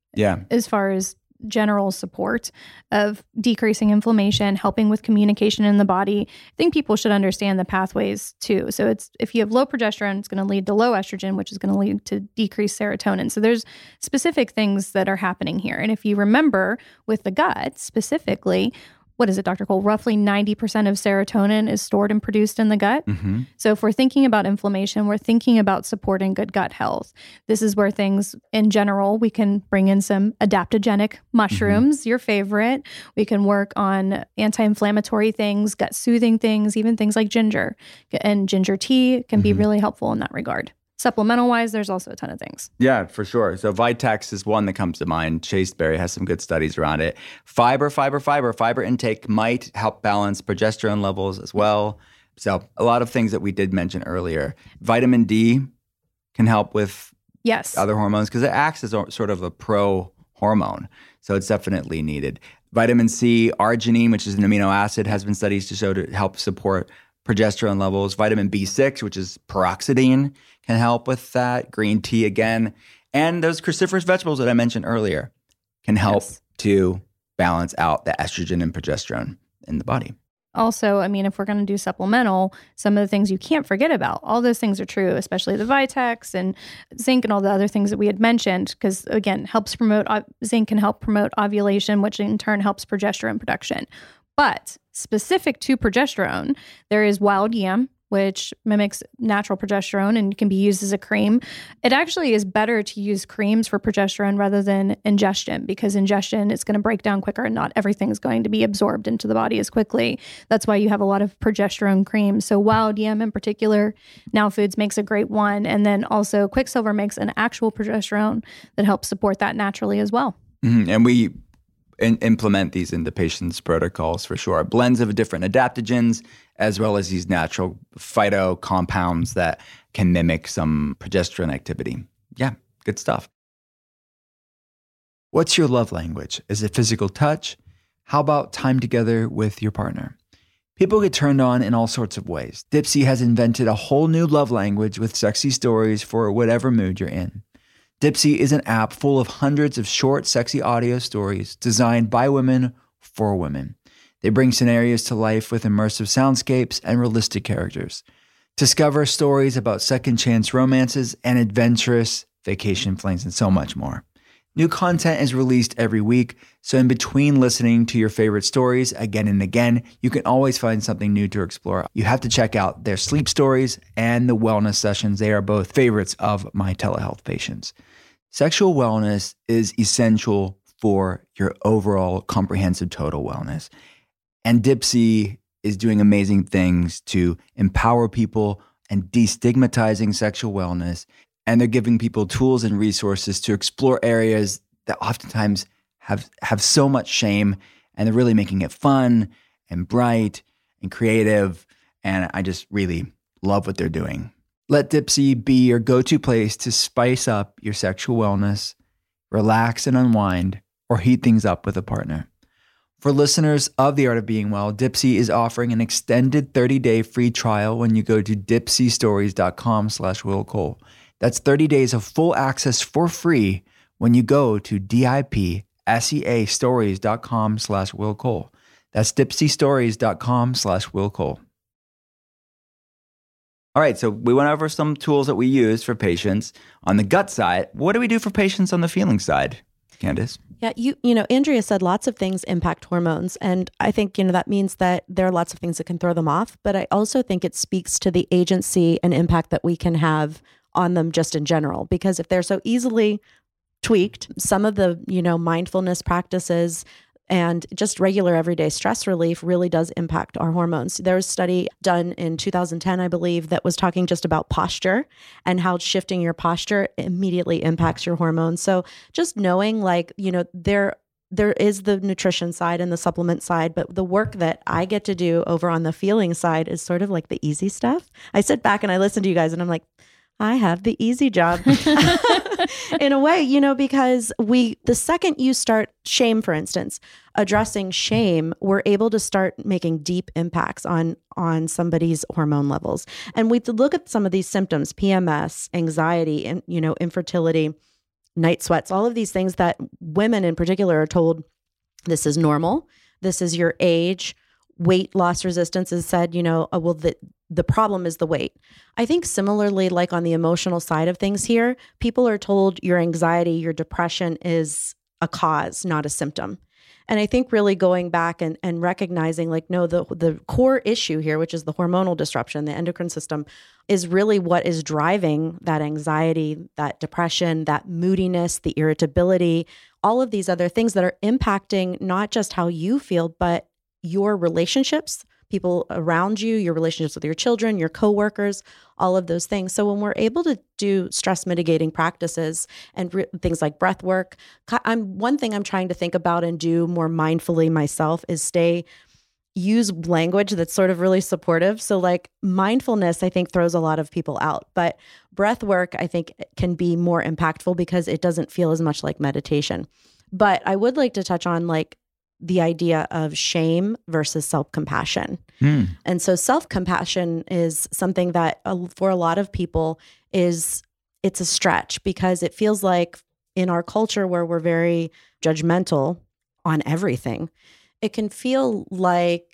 Yeah. As far as general support of decreasing inflammation, helping with communication in the body. I think people should understand the pathways too. So it's if you have low progesterone, it's going to lead to low estrogen, which is going to lead to decreased serotonin. So there's specific things that are happening here. And if you remember with the gut specifically, what is it, Doctor Cole? Roughly ninety percent of serotonin is stored and produced in the gut. Mm-hmm. So if we're thinking about inflammation, we're thinking about supporting good gut health. This is where things in general, we can bring in some adaptogenic mushrooms, mm-hmm. your favorite. We can work on anti-inflammatory things, gut soothing things, even things like ginger. And ginger tea can mm-hmm. be really helpful in that regard. Supplemental wise, there's also a ton of things. Yeah, for sure. So Vitex is one that comes to mind. Chaseberry has some good studies around it. Fiber, fiber, fiber. Fiber intake might help balance progesterone levels as well. So a lot of things that we did mention earlier. Vitamin D can help with yes. other hormones because it acts as a, sort of a pro-hormone. So it's definitely needed. Vitamin C, arginine, which is an amino acid, has been studies to show to help support progesterone levels. Vitamin B six, which is peroxidine, can help with that. Green tea again. And those cruciferous vegetables that I mentioned earlier can help yes. to balance out the estrogen and progesterone in the body. Also, I mean, if we're going to do supplemental, some of the things you can't forget about, all those things are true, especially the Vitex and zinc and all the other things that we had mentioned, because again, helps promote, zinc can help promote ovulation, which in turn helps progesterone production. But specific to progesterone, there is wild yam, which mimics natural progesterone and can be used as a cream. It actually is better to use creams for progesterone rather than ingestion, because ingestion is going to break down quicker and not everything is going to be absorbed into the body as quickly. That's why you have a lot of progesterone creams. So wild yam in particular, Now Foods makes a great one. And then also Quicksilver makes an actual progesterone that helps support that naturally as well. Mm-hmm. And we in- implement these into patients' protocols for sure. Blends of different adaptogens, as well as these natural phyto compounds that can mimic some progesterone activity. Yeah, good stuff. What's your love language? Is it physical touch? How about time together with your partner? People get turned on in all sorts of ways. Dipsea has invented a whole new love language with sexy stories for whatever mood you're in. Dipsea is an app full of hundreds of short, sexy audio stories designed by women for women. They bring scenarios to life with immersive soundscapes and realistic characters. Discover stories about second chance romances and adventurous vacation plans and so much more. New content is released every week, so in between listening to your favorite stories again and again, you can always find something new to explore. You have to check out their sleep stories and the wellness sessions. They are both favorites of my telehealth patients. Sexual wellness is essential for your overall comprehensive total wellness. And Dipsea is doing amazing things to empower people and destigmatizing sexual wellness. And they're giving people tools and resources to explore areas that oftentimes have, have so much shame. And they're really making it fun and bright and creative. And I just really love what they're doing. Let Dipsea be your go-to place to spice up your sexual wellness, relax and unwind, or heat things up with a partner. For listeners of The Art of Being Well, Dipsea is offering an extended thirty-day free trial when you go to dipseastories.com slash Will Cole. That's thirty days of full access for free when you go to dipseastories.com slash Will Cole. That's dipseastories.com slash Will Cole. All right, so we went over some tools that we use for patients on the gut side. What do we do for patients on the feeling side, Candace? Yeah, you you know, Andrea said lots of things impact hormones. And I think, you know, that means that there are lots of things that can throw them off. But I also think it speaks to the agency and impact that we can have on them just in general. Because if they're so easily tweaked, some of the, you know, mindfulness practices and just regular everyday stress relief really does impact our hormones. There was a study done in two thousand ten, I believe, that was talking just about posture and how shifting your posture immediately impacts your hormones. So just knowing, like, you know, there there is the nutrition side and the supplement side, but the work that I get to do over on the feeling side is sort of like the easy stuff. I sit back and I listen to you guys and I'm like, I have the easy job in a way, you know, because we, the second you start shame, for instance, addressing shame, we're able to start making deep impacts on, on somebody's hormone levels. And we look at some of these symptoms, P M S, anxiety, and, you know, infertility. night sweats, all of these things that women in particular are told this is normal. This is your age. Weight loss resistance is said, you know, uh, well, the, the problem is the weight. I think similarly, like on the emotional side of things here, people are told your anxiety, your depression is a cause, not a symptom. And I think really going back and, and recognizing like, no, the, the core issue here, which is the hormonal disruption, the endocrine system, is really what is driving that anxiety, that depression, that moodiness, the irritability, all of these other things that are impacting not just how you feel, but your relationships, people around you, your relationships with your children, your coworkers, all of those things. So when we're able to do stress mitigating practices and re- things like breath work, I'm one thing I'm trying to think about and do more mindfully myself is stay, use language that's sort of really supportive. So like mindfulness, I think throws a lot of people out, but breath work, I think can be more impactful because it doesn't feel as much like meditation. But I would like to touch on like the idea of shame versus self-compassion. Mm. And so self-compassion is something that uh, for a lot of people is, it's a stretch because it feels like in our culture where we're very judgmental on everything, it can feel like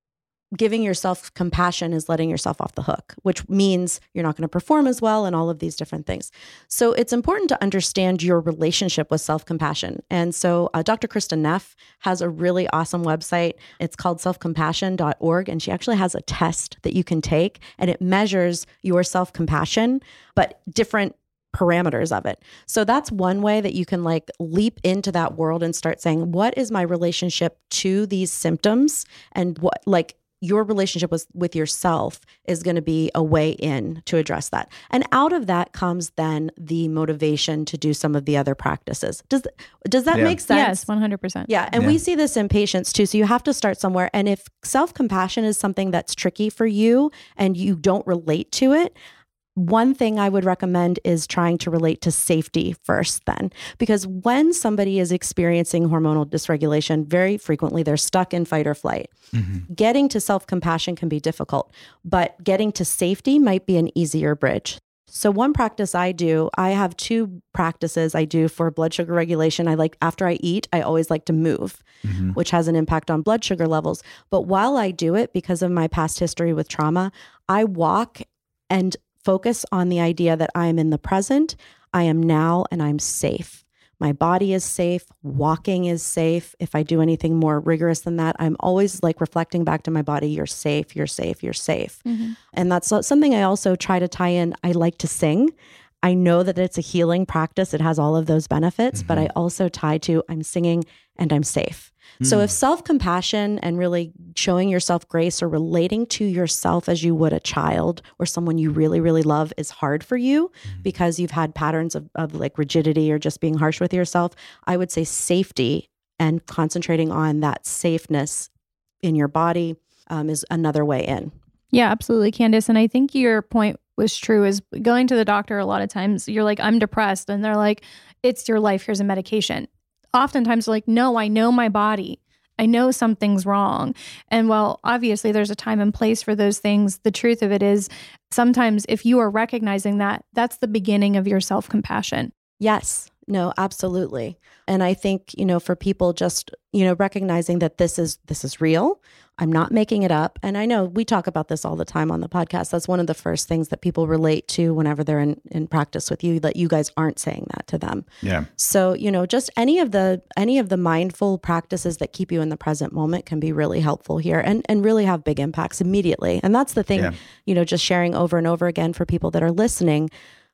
giving yourself compassion is letting yourself off the hook, which means you're not going to perform as well and all of these different things. So it's important to understand your relationship with self-compassion. And so uh, Doctor Kristin Neff has a really awesome website. It's called self compassion dot org. And she actually has a test that you can take and it measures your self-compassion, but different parameters of it. So that's one way that you can like leap into that world and start saying, what is my relationship to these symptoms? And what, like, your relationship with, with yourself is going to be a way in to address that. And out of that comes then the motivation to do some of the other practices. Does does that yeah. make sense? Yes, one hundred percent. Yeah. And yeah. we see this in patients too. So you have to start somewhere. And if self-compassion is something that's tricky for you and you don't relate to it, one thing I would recommend is trying to relate to safety first then, because when somebody is experiencing hormonal dysregulation, very frequently they're stuck in fight or flight. Mm-hmm. Getting to self-compassion can be difficult, but getting to safety might be an easier bridge. So one practice I do, I have two practices I do for blood sugar regulation. I like, after I eat, I always like to move, mm-hmm. which has an impact on blood sugar levels. But while I do it, because of my past history with trauma, I walk and focus on the idea that I am in the present, I am now, and I'm safe. My body is safe. Walking is safe. If I do anything more rigorous than that, I'm always like reflecting back to my body, you're safe, you're safe, you're safe. Mm-hmm. And that's something I also try to tie in. I like to sing. I know that it's a healing practice. It has all of those benefits, mm-hmm. but I also tie to I'm singing and I'm safe. Mm. So if self-compassion and really showing yourself grace or relating to yourself as you would a child or someone you really, really love is hard for you mm. because you've had patterns of, of like rigidity or just being harsh with yourself, I would say safety and concentrating on that safeness in your body um, is another way in. Yeah, absolutely, Candace. And I think your point was true is going to the doctor a lot of times, you're like, I'm depressed. And they're like, it's your life. Here's a medication. Oftentimes they're like, no, I know my body. I know something's wrong. And while obviously there's a time and place for those things, the truth of it is sometimes if you are recognizing that, that's the beginning of your self-compassion. Yes. No, absolutely. And I think, you know, for people just, you know, recognizing that this is, this is real. I'm not making it up. And I know we talk about this all the time on the podcast. That's one of the first things that people relate to whenever they're in, in practice with you, that you guys aren't saying that to them. Yeah. So, you know, just any of the, any of the mindful practices that keep you in the present moment can be really helpful here and, and really have big impacts immediately. And that's the thing, yeah. you know, just sharing over and over again for people that are listening.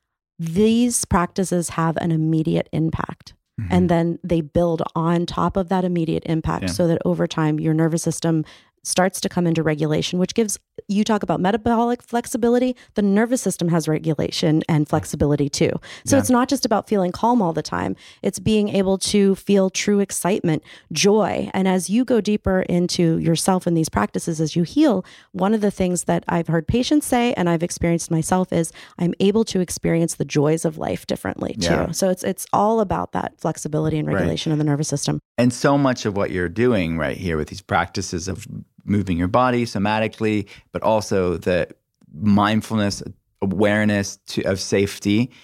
These practices have an immediate impact. Mm-hmm. And then they build on top of that immediate impact yeah. so that over time your nervous system starts to come into regulation, which gives, you talk about metabolic flexibility, the nervous system has regulation and flexibility too. So yeah. it's not just about feeling calm all the time. It's being able to feel true excitement, joy. And as you go deeper into yourself in these practices, as you heal, one of the things that I've heard patients say, and I've experienced myself, is I'm able to experience the joys of life differently too. Yeah. So it's it's all about that flexibility and regulation right. of the nervous system. And so much of what you're doing right here with these practices of moving your body somatically, but also the mindfulness, awareness to, of safety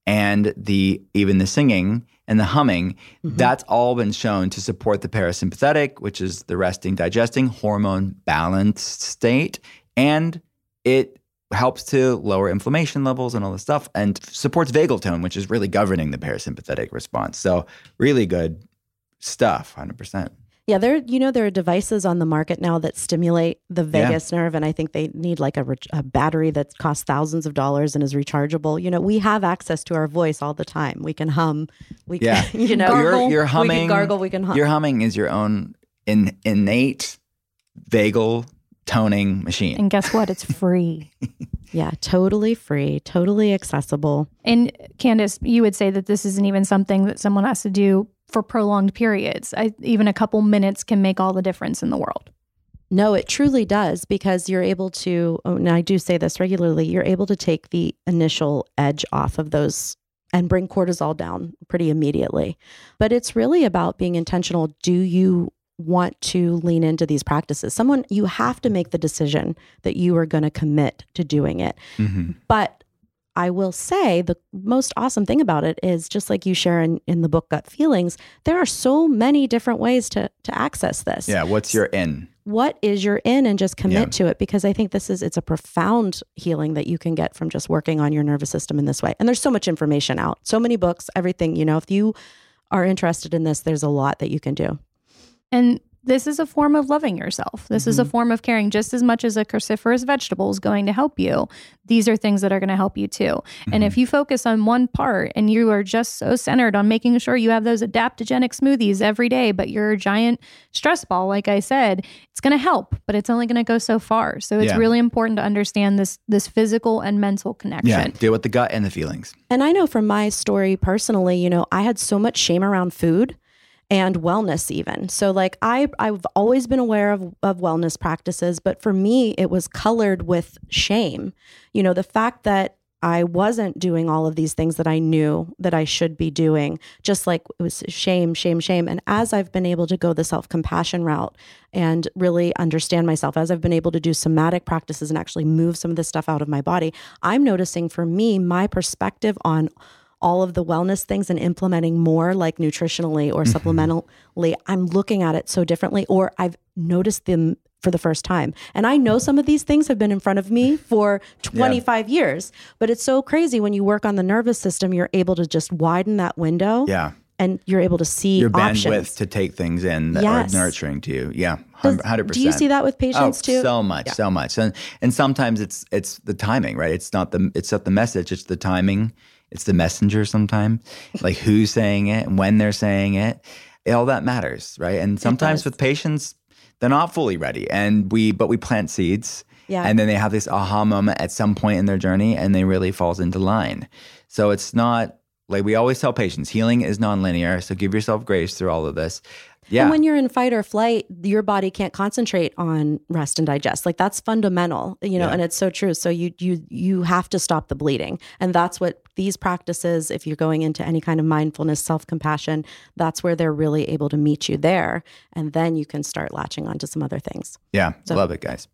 and the even the singing and the humming, Mm-hmm. that's all been shown to support the parasympathetic, which is the resting, digesting, hormone balanced state. And it helps to lower inflammation levels and all this stuff, and supports vagal tone, which is really governing the parasympathetic response. So really good stuff, one hundred percent. Yeah, there. You know, there are devices on the market now that stimulate the vagus nerve, and I think they need like a, re- a battery that costs thousands of dollars and is rechargeable. You know, we have access to our voice all the time. We can hum. We Yeah. can, you know, Your, your humming, we can gargle. We can hum. Your humming is your own in, innate vagal toning machine. And guess what? It's free. Yeah, totally free, totally accessible. And Candace, you would say that this isn't even something that someone has to do for prolonged periods. I, even a couple minutes can make all the difference in the world. No, it truly does, because you're able to, oh, and I do say this regularly, you're able to take the initial edge off of those and bring cortisol down pretty immediately. But it's really about being intentional. Do you want to lean into these practices? Someone, you have to make the decision that you are going to commit to doing it. Mm-hmm. But I will say the most awesome thing about it is, just like you share in, in the book Gut Feelings, there are so many different ways to to access this. Yeah, what's your in? What is your in, and just commit Yeah. to it, because I think this is, it's a profound healing that you can get from just working on your nervous system in this way. And there's so much information out, so many books, everything, you know, if you are interested in this, there's a lot that you can do. And this is a form of loving yourself. This mm-hmm. is a form of caring. Just as much as a cruciferous vegetable is going to help you, these are things that are going to help you too. Mm-hmm. And if you focus on one part and you are just so centered on making sure you have those adaptogenic smoothies every day, but you're a giant stress ball, like I said, it's going to help, but it's only going to go so far. So it's Yeah. really important to understand this, this physical and mental connection. Yeah, deal with the gut and the feelings. And I know from my story personally, you know, I had so much shame around food and wellness even. So like I, I've always been aware of, of wellness practices, but for me, it was colored with shame. You know, the fact that I wasn't doing all of these things that I knew that I should be doing, just like it was shame, shame, shame. And as I've been able to go the self-compassion route and really understand myself, as I've been able to do somatic practices and actually move some of this stuff out of my body, I'm noticing for me, my perspective on all of the wellness things and implementing more like nutritionally or Mm-hmm. supplementally, I'm looking at it so differently, or I've noticed them for the first time. And I know some of these things have been in front of me for twenty-five yeah. years, but it's so crazy when you work on the nervous system, you're able to just widen that window. Yeah. And you're able to see your options. bandwidth to take things in that Yes. are nurturing to you. Yeah, Does- one hundred percent. Do you see that with patients oh, too? So much, Yeah. so much. And and sometimes it's it's the timing, right? It's not the it's not the message, it's the timing. It's the messenger sometimes, like who's saying it and when they're saying it. All that matters, right? And sometimes with patients, they're not fully ready. And we but we plant seeds. Yeah. And then they have this aha moment at some point in their journey and they really falls into line. So it's not like we always tell patients, healing is nonlinear. So give yourself grace through all of this. Yeah. And when you're in fight or flight, your body can't concentrate on rest and digest. Like that's fundamental, you know, Yeah. and it's so true. So you you you have to stop the bleeding. And that's what these practices, if you're going into any kind of mindfulness, self-compassion, that's where they're really able to meet you there. And then you can start latching onto some other things. Yeah, So- love it, guys.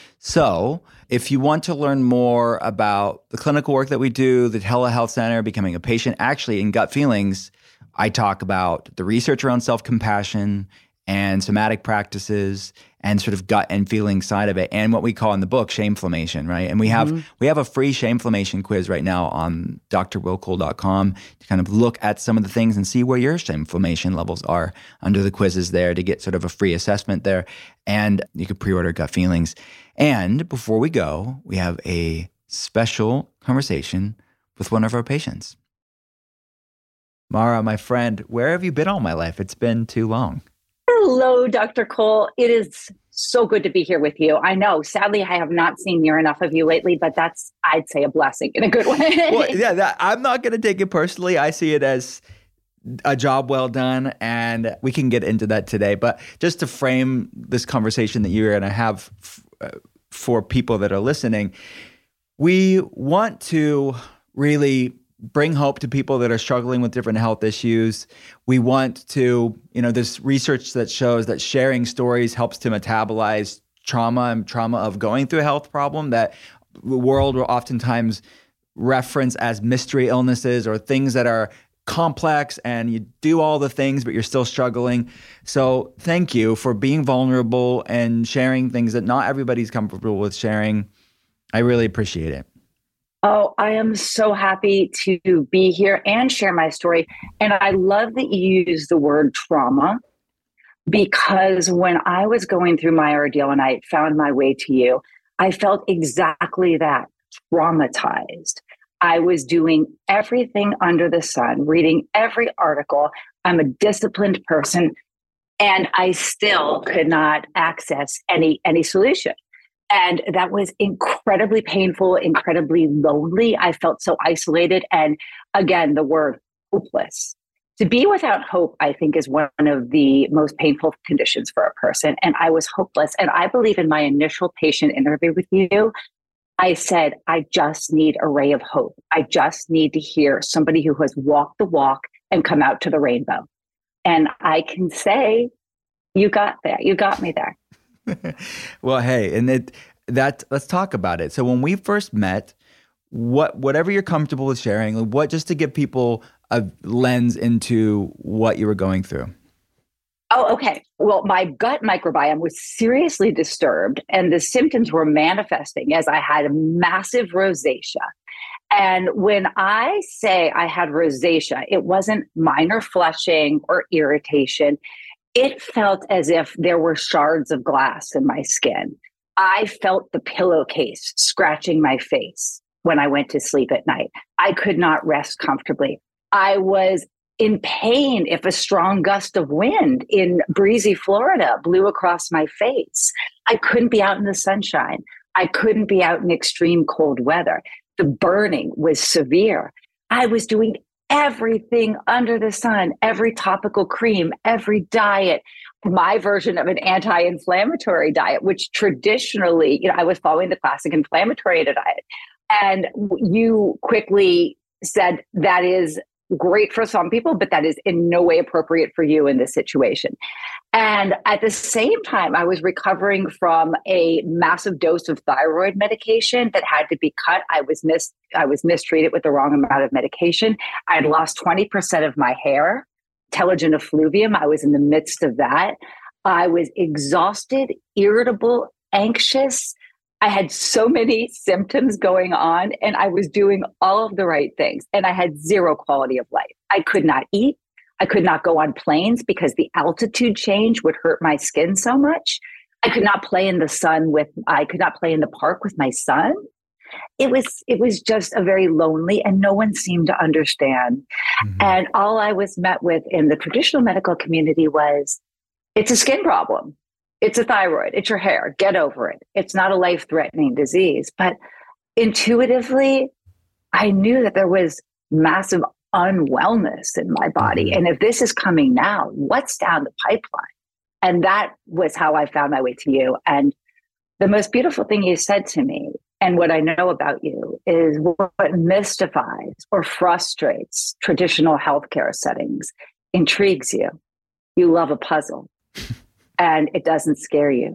So if you want to learn more about the clinical work that we do, the telehealth center, becoming a patient, actually in Gut Feelings, I talk about the research around self-compassion and somatic practices and sort of gut and feeling side of it, and what we call in the book shameflammation, right? And we have Mm-hmm. we have a free shameflammation quiz right now on d r will cole dot com to kind of look at some of the things and see where your shameflammation levels are under the quizzes there to get sort of a free assessment there. And you could pre-order Gut Feelings. And before we go, we have a special conversation with one of our patients. Mara, my friend, where have you been all my life? It's been too long. Hello, Doctor Cole. It is so good to be here with you. I know, sadly, I have not seen near enough of you lately, but that's, I'd say, a blessing in a good way. Well, yeah, that, I'm not going to take it personally. I see it as a job well done, and we can get into that today. But just to frame this conversation that you're going to have f- uh, for people that are listening, we want to really bring hope to people that are struggling with different health issues. We want to, you know, there's research that shows that sharing stories helps to metabolize trauma and trauma of going through a health problem, that the world will oftentimes reference as mystery illnesses or things that are complex and you do all the things, but you're still struggling. So thank you for being vulnerable and sharing things that not everybody's comfortable with sharing. I really appreciate it. Oh, I am so happy to be here and share my story. And I love that you use the word trauma, because when I was going through my ordeal and I found my way to you, I felt exactly that, traumatized. I was doing everything under the sun, reading every article. I'm a disciplined person, and I still could not access any any solution. And that was incredibly painful, incredibly lonely. I felt so isolated. And again, the word hopeless. To be without hope, I think, is one of the most painful conditions for a person. And I was hopeless. And I believe in my initial patient interview with you, I said, I just need a ray of hope. I just need to hear somebody who has walked the walk and come out to the rainbow. And I can say, you got there. You got me there. Well, hey, and it that let's talk about it. So when we first met, what whatever you're comfortable with sharing, what just to give people a lens into what you were going through. Oh, okay. Well, my gut microbiome was seriously disturbed, and the symptoms were manifesting as I had a massive rosacea. And when I say I had rosacea, it wasn't minor flushing or irritation. It felt as if there were shards of glass in my skin. I felt the pillowcase scratching my face when I went to sleep at night. I could not rest comfortably. I was in pain if a strong gust of wind in breezy Florida blew across my face. I couldn't be out in the sunshine. I couldn't be out in extreme cold weather. The burning was severe. I was doing everything under the sun, every topical cream, every diet, my version of an anti-inflammatory diet, which traditionally, you know, I was following the classic inflammatory diet. And you quickly said that is great for some people, but that is in no way appropriate for you in this situation. And at the same time, I was recovering from a massive dose of thyroid medication that had to be cut. I was mis- I was mistreated with the wrong amount of medication. I had lost twenty percent of my hair, telogen effluvium. I was in the midst of that. I was exhausted, irritable, anxious. I had so many symptoms going on, and I was doing all of the right things, and I had zero quality of life. I could not eat. I could not go on planes because the altitude change would hurt my skin so much. I could not play in the sun with, I could not play in the park with my son. It was, it was just a very lonely, and no one seemed to understand. Mm-hmm. And all I was met with in the traditional medical community was, it's a skin problem. It's a thyroid. It's your hair. Get over it. It's not a life-threatening disease. But intuitively, I knew that there was massive unwellness in my body. And if this is coming now, what's down the pipeline? And that was how I found my way to you. And the most beautiful thing you said to me, and what I know about you, is what mystifies or frustrates traditional healthcare settings, intrigues you. You love a puzzle. And it doesn't scare you.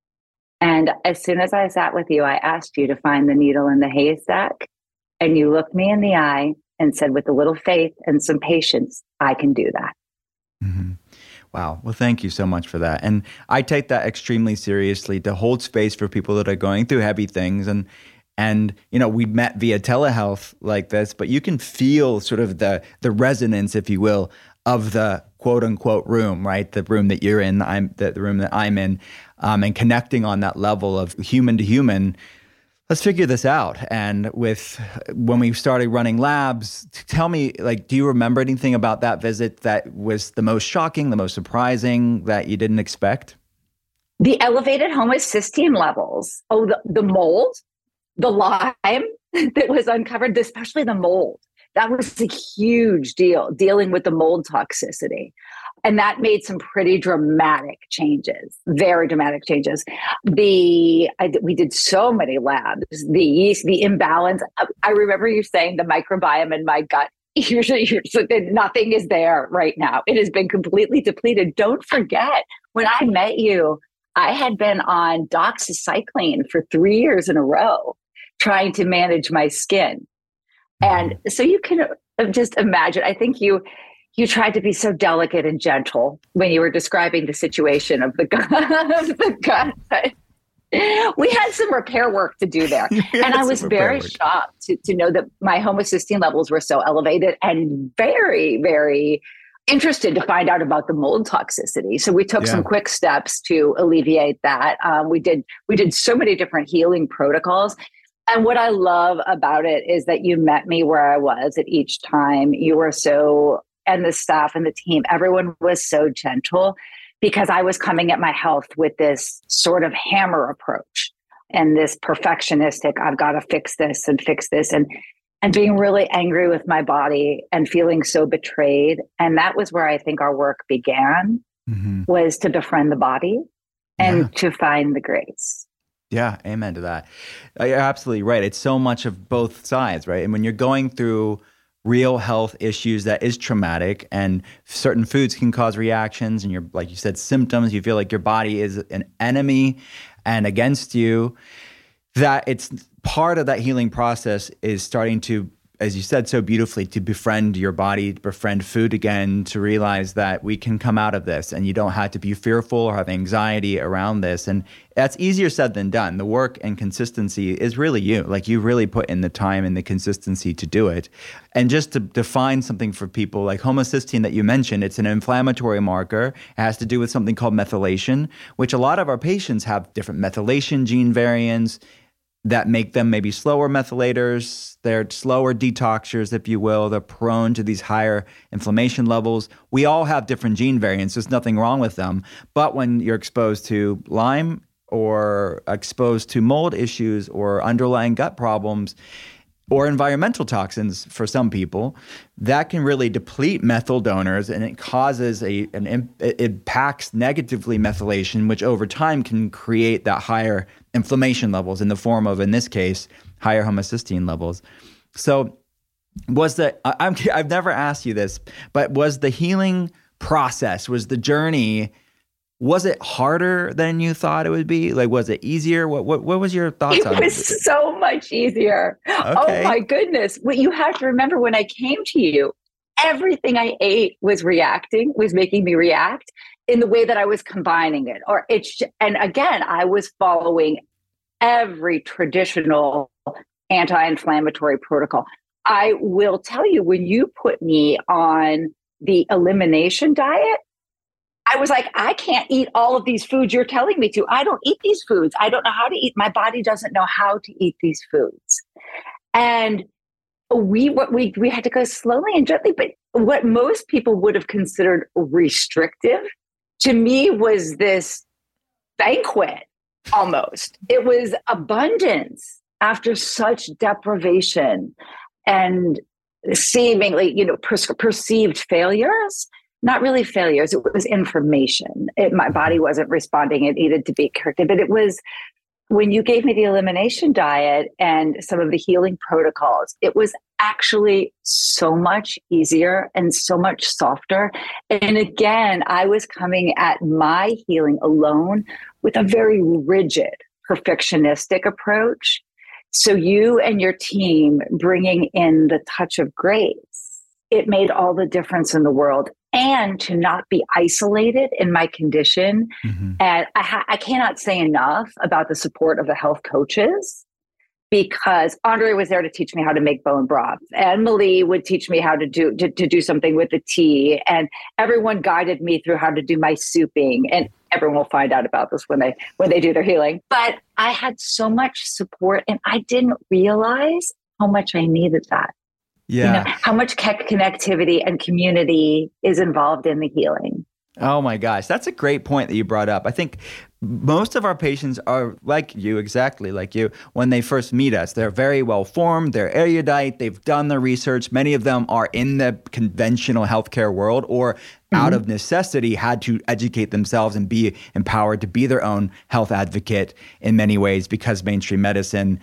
And as soon as I sat with you, I asked you to find the needle in the haystack. And you looked me in the eye and said, with a little faith and some patience, I can do that. Mm-hmm. Wow. Well, thank you so much for that. And I take that extremely seriously, to hold space for people that are going through heavy things. And, and you know, we met via telehealth like this, but you can feel sort of the the resonance, if you will, of the quote unquote room, right? The room that you're in, I'm the, the room that I'm in, um, and connecting on that level of human to human. Let's figure this out. And with when we started running labs, tell me, like, do you remember anything about that visit that was the most shocking, the most surprising, that you didn't expect? The elevated homocysteine levels. Oh, the, the mold, the Lyme that was uncovered, especially the mold. That was a huge deal, dealing with the mold toxicity. And that made some pretty dramatic changes, very dramatic changes. The I, we did so many labs, the yeast, the imbalance. I remember you saying the microbiome in my gut, usually nothing is there right now. It has been completely depleted. Don't forget, when I met you, I had been on doxycycline for three years in a row, trying to manage my skin. And so you can just imagine, I think you you tried to be so delicate and gentle when you were describing the situation of the gut. Of the gut. But we had some repair work to do there. And I was very work. shocked to, to know that my homocysteine levels were so elevated, and very, very interested to find out about the mold toxicity. So we took yeah. some quick steps to alleviate that. Um, we did we did so many different healing protocols. And what I love about it is that you met me where I was at each time. You were so, and the staff and the team, everyone was so gentle, because I was coming at my health with this sort of hammer approach and this perfectionistic, I've got to fix this and fix this, and and being really angry with my body and feeling so betrayed. And that was where I think our work began, mm-hmm. was to befriend the body and yeah. to find the grace. Yeah, amen to that. You're absolutely right. It's so much of both sides, right? And when you're going through real health issues that is traumatic, and certain foods can cause reactions, and you're, like you said, symptoms, you feel like your body is an enemy and against you, that it's part of that healing process is starting to, as you said so beautifully, to befriend your body, to befriend food again, to realize that we can come out of this and you don't have to be fearful or have anxiety around this. And that's easier said than done. The work and consistency is really you. Like, you really put in the time and the consistency to do it. And just to define something for people, like homocysteine that you mentioned, it's an inflammatory marker. It has to do with something called methylation, which a lot of our patients have different methylation gene variants that make them maybe slower methylators. They're slower detoxers, if you will. They're prone to these higher inflammation levels. We all have different gene variants. There's nothing wrong with them. But when you're exposed to Lyme or exposed to mold issues or underlying gut problems or environmental toxins for some people, that can really deplete methyl donors, and it causes a an it impacts negatively methylation, which over time can create that higher inflammation levels in the form of, in this case, higher homocysteine levels. So was the I'm I've never asked you this, but was the healing process, was the journey, was it harder than you thought it would be? Like, was it easier? What what what was your thoughts it on it? It was so much easier. Okay. Oh my goodness. What you have to remember, when I came to you, everything I ate was reacting, was making me react in the way that I was combining it. Or it's, and again, I was following every traditional anti-inflammatory protocol. I will tell you, when you put me on the elimination diet, I was like, I can't eat all of these foods you're telling me to. I don't eat these foods. I don't know how to eat. My body doesn't know how to eat these foods. And we what we we had to go slowly and gently. But what most people would have considered restrictive, to me, was this banquet almost. It was abundance after such deprivation and seemingly, you know, per- perceived failures. Not really failures. It was information. It, my body wasn't responding. It needed to be corrected. But it was, when you gave me the elimination diet and some of the healing protocols, it was actually so much easier and so much softer. And again, I was coming at my healing alone with a very rigid, perfectionistic approach. So you and your team bringing in the touch of grace, it made all the difference in the world. And to not be isolated in my condition. Mm-hmm. And I, ha- I cannot say enough about the support of the health coaches, because Andre was there to teach me how to make bone broth, and Malie would teach me how to do to, to do something with the tea, and everyone guided me through how to do my souping. And everyone will find out about this when they when they do their healing. But I had so much support, and I didn't realize how much I needed that. Yeah. You know, how much connectivity and community is involved in the healing. Oh my gosh, that's a great point that you brought up. I think most of our patients are like you, exactly like you. When they first meet us, they're very well formed, they're erudite, they've done their research. Many of them are in the conventional healthcare world, or mm-hmm. out of necessity had to educate themselves and be empowered to be their own health advocate in many ways, because mainstream medicine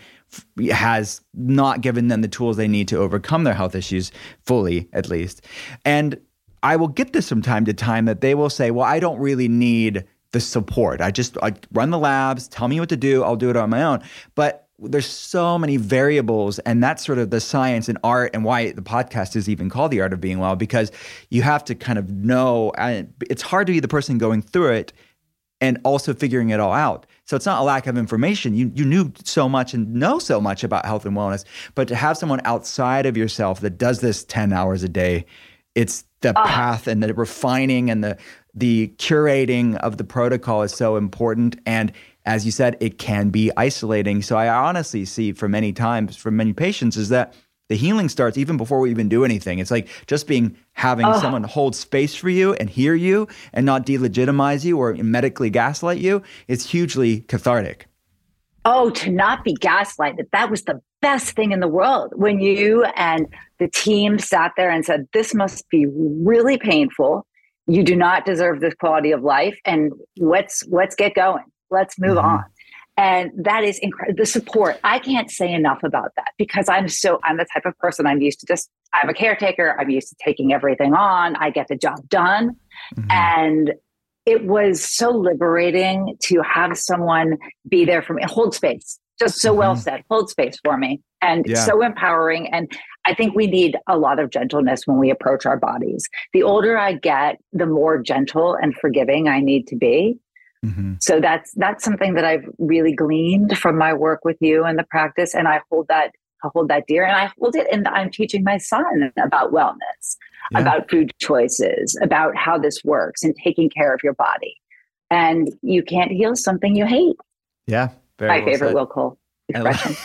has not given them the tools they need to overcome their health issues fully, at least. And I will get this from time to time, that they will say, well, I don't really need the support. I just I run the labs, tell me what to do, I'll do it on my own. But there's so many variables, and that's sort of the science and art and why the podcast is even called The Art of Being Well, because you have to kind of know, and it's hard to be the person going through it and also figuring it all out. So it's not a lack of information. You you knew so much and know so much about health and wellness, but to have someone outside of yourself that does this ten hours a day, it's the uh. path and the refining and the the curating of the protocol is so important. And as you said, it can be isolating. So I honestly see for many times, for many patients, is that the healing starts even before we even do anything. It's like just being, having oh. someone hold space for you and hear you and not delegitimize you or medically gaslight you is hugely cathartic. Oh, to not be gaslighted. That was the best thing in the world. When you and the team sat there and said, this must be really painful. You do not deserve this quality of life. And let's, let's get going. Let's move mm-hmm. on. And that is incredible. The support, I can't say enough about that because I'm so, I'm the type of person I'm used to just, I'm a caretaker. I'm used to taking everything on. I get the job done. Mm-hmm. And it was so liberating to have someone be there for me, hold space, just so mm-hmm. well said, hold space for me. And yeah. so empowering. And I think we need a lot of gentleness when we approach our bodies. The older I get, the more gentle and forgiving I need to be. Mm-hmm. So that's that's something that I've really gleaned from my work with you and the practice, and I hold that I hold that dear, and I hold it. And I'm teaching my son about wellness, yeah. about food choices, about how this works, and taking care of your body. And you can't heal something you hate. Yeah, very my well favorite said. Will Cole expression.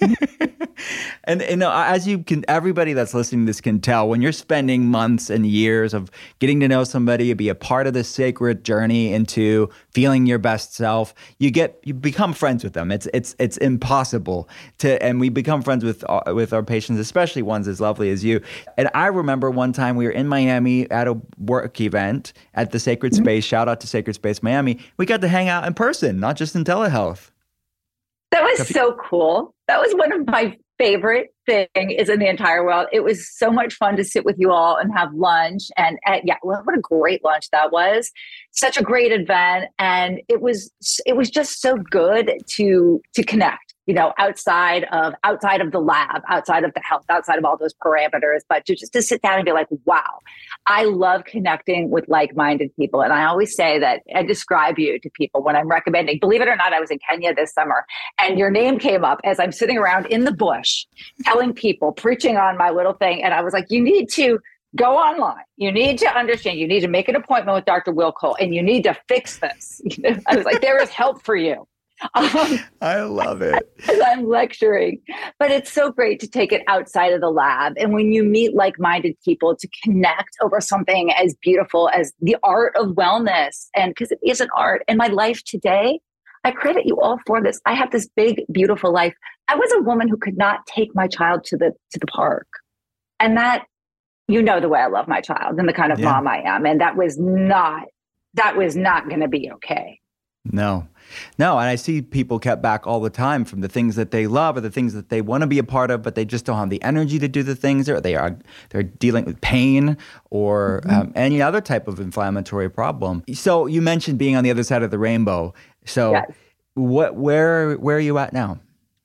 And you know, as you can, everybody that's listening to this can tell, when you're spending months and years of getting to know somebody, be a part of this sacred journey into feeling your best self, you get, you become friends with them. It's it's it's impossible to, and we become friends with uh, with our patients, especially ones as lovely as you. And I remember one time we were in Miami at a work event at the Sacred mm-hmm. Space. Shout out to Sacred Space Miami. We got to hang out in person, not just in telehealth. That was so cool. That was one of my favorite things in the entire world. It was so much fun to sit with you all and have lunch. And uh, yeah, well, what a great lunch that was. Such a great event. And it was, it was just so good to, to connect, you know, outside of, outside of the lab, outside of the health, outside of all those parameters, but to just to sit down and be like, wow, I love connecting with like-minded people. And I always say that I describe you to people when I'm recommending, believe it or not, I was in Kenya this summer and your name came up as I'm sitting around in the bush telling people, preaching on my little thing. And I was like, you need to go online. You need to understand, you need to make an appointment with Doctor Will Cole and you need to fix this. I was like, there is help for you. Um, I love it. As I'm lecturing, but it's so great to take it outside of the lab. And when you meet like-minded people to connect over something as beautiful as the art of wellness, and because it is an art. And my life today, I credit you all for this. I have this big, beautiful life. I was a woman who could not take my child to the to the park, and that, you know, the way I love my child and the kind of yeah. mom I am, and that was not that was not going to be okay. No, no. And I see people kept back all the time from the things that they love or the things that they want to be a part of, but they just don't have the energy to do the things, or they are, they're dealing with pain or mm-hmm. um, any other type of inflammatory problem. So you mentioned being on the other side of the rainbow. So yes. what, where, where are you at now?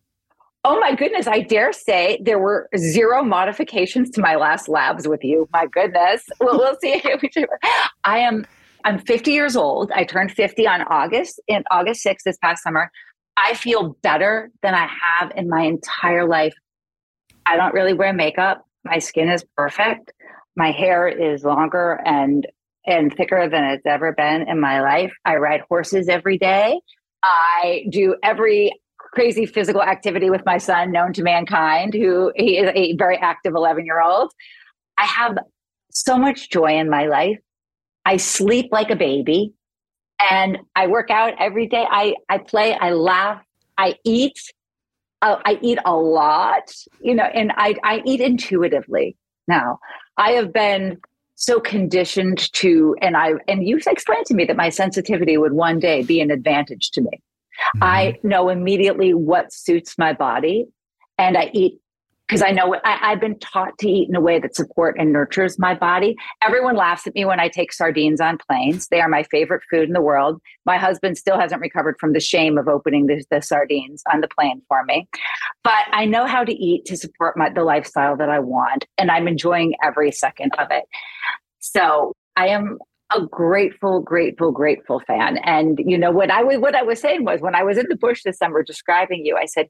Oh my goodness. I dare say there were zero modifications to my last labs with you. My goodness. Well, we'll see. I am I'm fifty years old. I turned fifty on August, in August sixth this past summer. I feel better than I have in my entire life. I don't really wear makeup. My skin is perfect. My hair is longer and and thicker than it's ever been in my life. I ride horses every day. I do every crazy physical activity with my son known to mankind, who he is a very active eleven-year-old. I have so much joy in my life. I sleep like a baby and I work out every day. I, I play, I laugh, I eat, uh, I eat a lot, you know, and I, I eat intuitively now. I have been so conditioned to, and I, and you've explained to me that my sensitivity would one day be an advantage to me. Mm-hmm. I know immediately what suits my body and I eat because I know I, I've been taught to eat in a way that supports and nurtures my body. Everyone laughs at me when I take sardines on planes. They are my favorite food in the world. My husband still hasn't recovered from the shame of opening the, the sardines on the plane for me. But I know how to eat to support my, the lifestyle that I want, and I'm enjoying every second of it. So I am a grateful, grateful, grateful fan. And, you know, what I was, what I was saying was when I was in the bush this summer describing you, I said,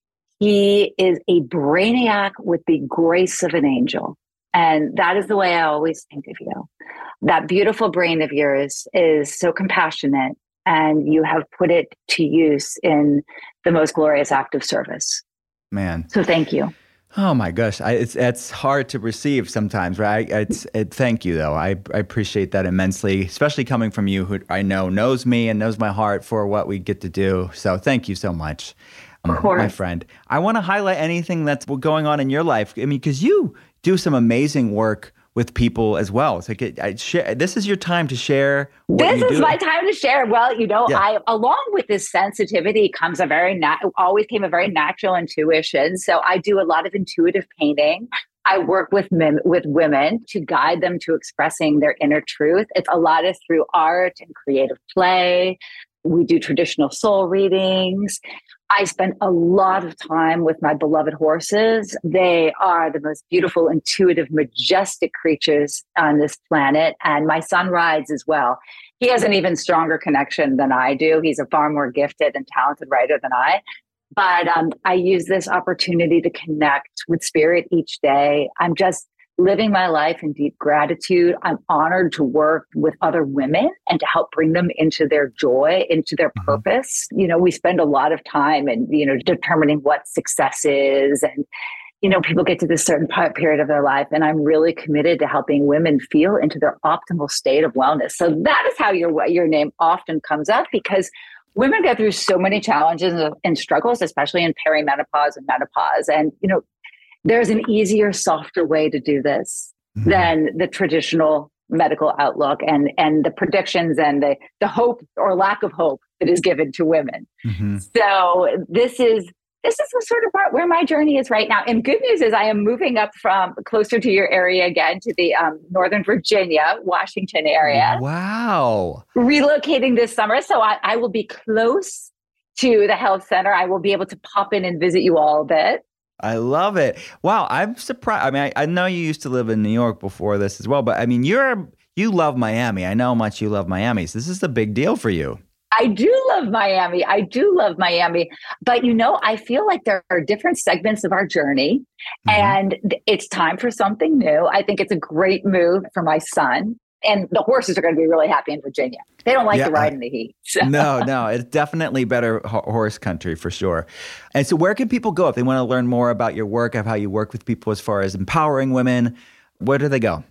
he is a brainiac with the grace of an angel. And that is the way I always think of you. That beautiful brain of yours is so compassionate, and you have put it to use in the most glorious act of service. Man. So thank you. Oh my gosh, I, it's it's hard to receive sometimes, right? It's it, thank you though. I, I appreciate that immensely, especially coming from you, who I know knows me and knows my heart for what we get to do. So thank you so much, um, my friend. I want to highlight anything that's going on in your life. I mean, because you do some amazing work with people as well. It's like it, I share, this is your time to share. What this you is do. my time to share. Well, you know, Yeah. I along with this sensitivity comes a very nat- always came a very natural intuition. So I do a lot of intuitive painting. I work with men, with women to guide them to expressing their inner truth. It's a lot is through art and creative play. We do traditional soul readings. I spend a lot of time with my beloved horses. They are the most beautiful, intuitive, majestic creatures on this planet. And my son rides as well. He has an even stronger connection than I do. He's a far more gifted and talented rider than I. But um, I use this opportunity to connect with spirit each day. I'm just living my life in deep gratitude. I'm honored to work with other women and to help bring them into their joy, into their Mm-hmm. purpose. You know, we spend a lot of time in, you know, determining what success is. And, you know, people get to this certain period of their life. And I'm really committed to helping women feel into their optimal state of wellness. So that is how your, your name often comes up, because women go through so many challenges and struggles, especially in perimenopause and menopause. And, you know, there's an easier, softer way to do this mm-hmm. than the traditional medical outlook and, and the predictions and the, the hope or lack of hope that is given to women. Mm-hmm. So this is this is the sort of part where my journey is right now. And good news is I am moving up from closer to your area again, to the um, Northern Virginia, Washington area. Wow. Relocating this summer. So I, I will be close to the health center. I will be able to pop in and visit you all a bit. I love it. Wow, I'm surprised. I mean, I, I know you used to live in New York before this as well, but I mean, you're you love Miami. I know how much you love Miami. So this is a big deal for you. I do love Miami. I do love Miami. But, you know, I feel like there are different segments of our journey, mm-hmm. and it's time for something new. I think it's a great move for my son. And the horses are going to be really happy in Virginia. They don't like yeah, to ride uh, in the heat. So. No, no, it's definitely better ho- horse country for sure. And so where can people go if they want to learn more about your work, of how you work with people as far as empowering women? Where do they go?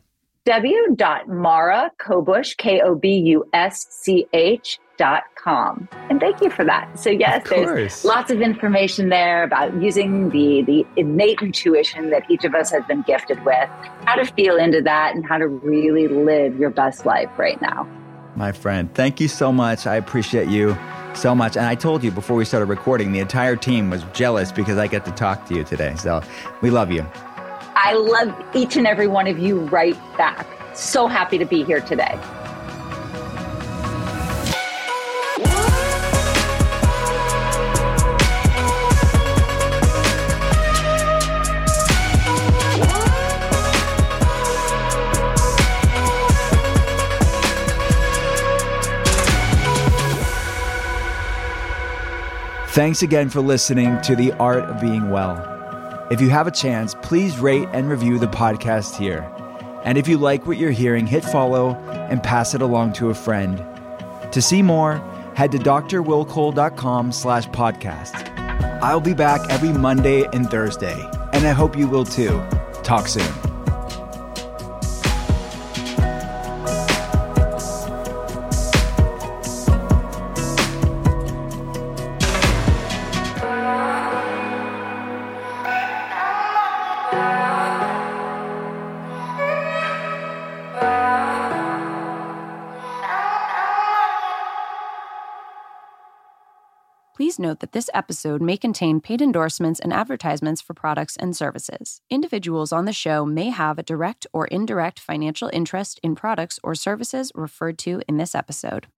w dot mara kobusch, K O B U S C H dot com. And thank you for that. So yes, there's lots of information there about using the, the innate intuition that each of us has been gifted with, how to feel into that and how to really live your best life right now. My friend, thank you so much. I appreciate you so much. And I told you before we started recording, the entire team was jealous because I get to talk to you today. So we love you. I love each and every one of you right back. So happy to be here today. Thanks again for listening to The Art of Being Well. If you have a chance, please rate and review the podcast here. And if you like what you're hearing, hit follow and pass it along to a friend. To see more, head to drwillcole.com slash podcast. I'll be back every Monday and Thursday, and I hope you will too. Talk soon. Please note that this episode may contain paid endorsements and advertisements for products and services. Individuals on the show may have a direct or indirect financial interest in products or services referred to in this episode.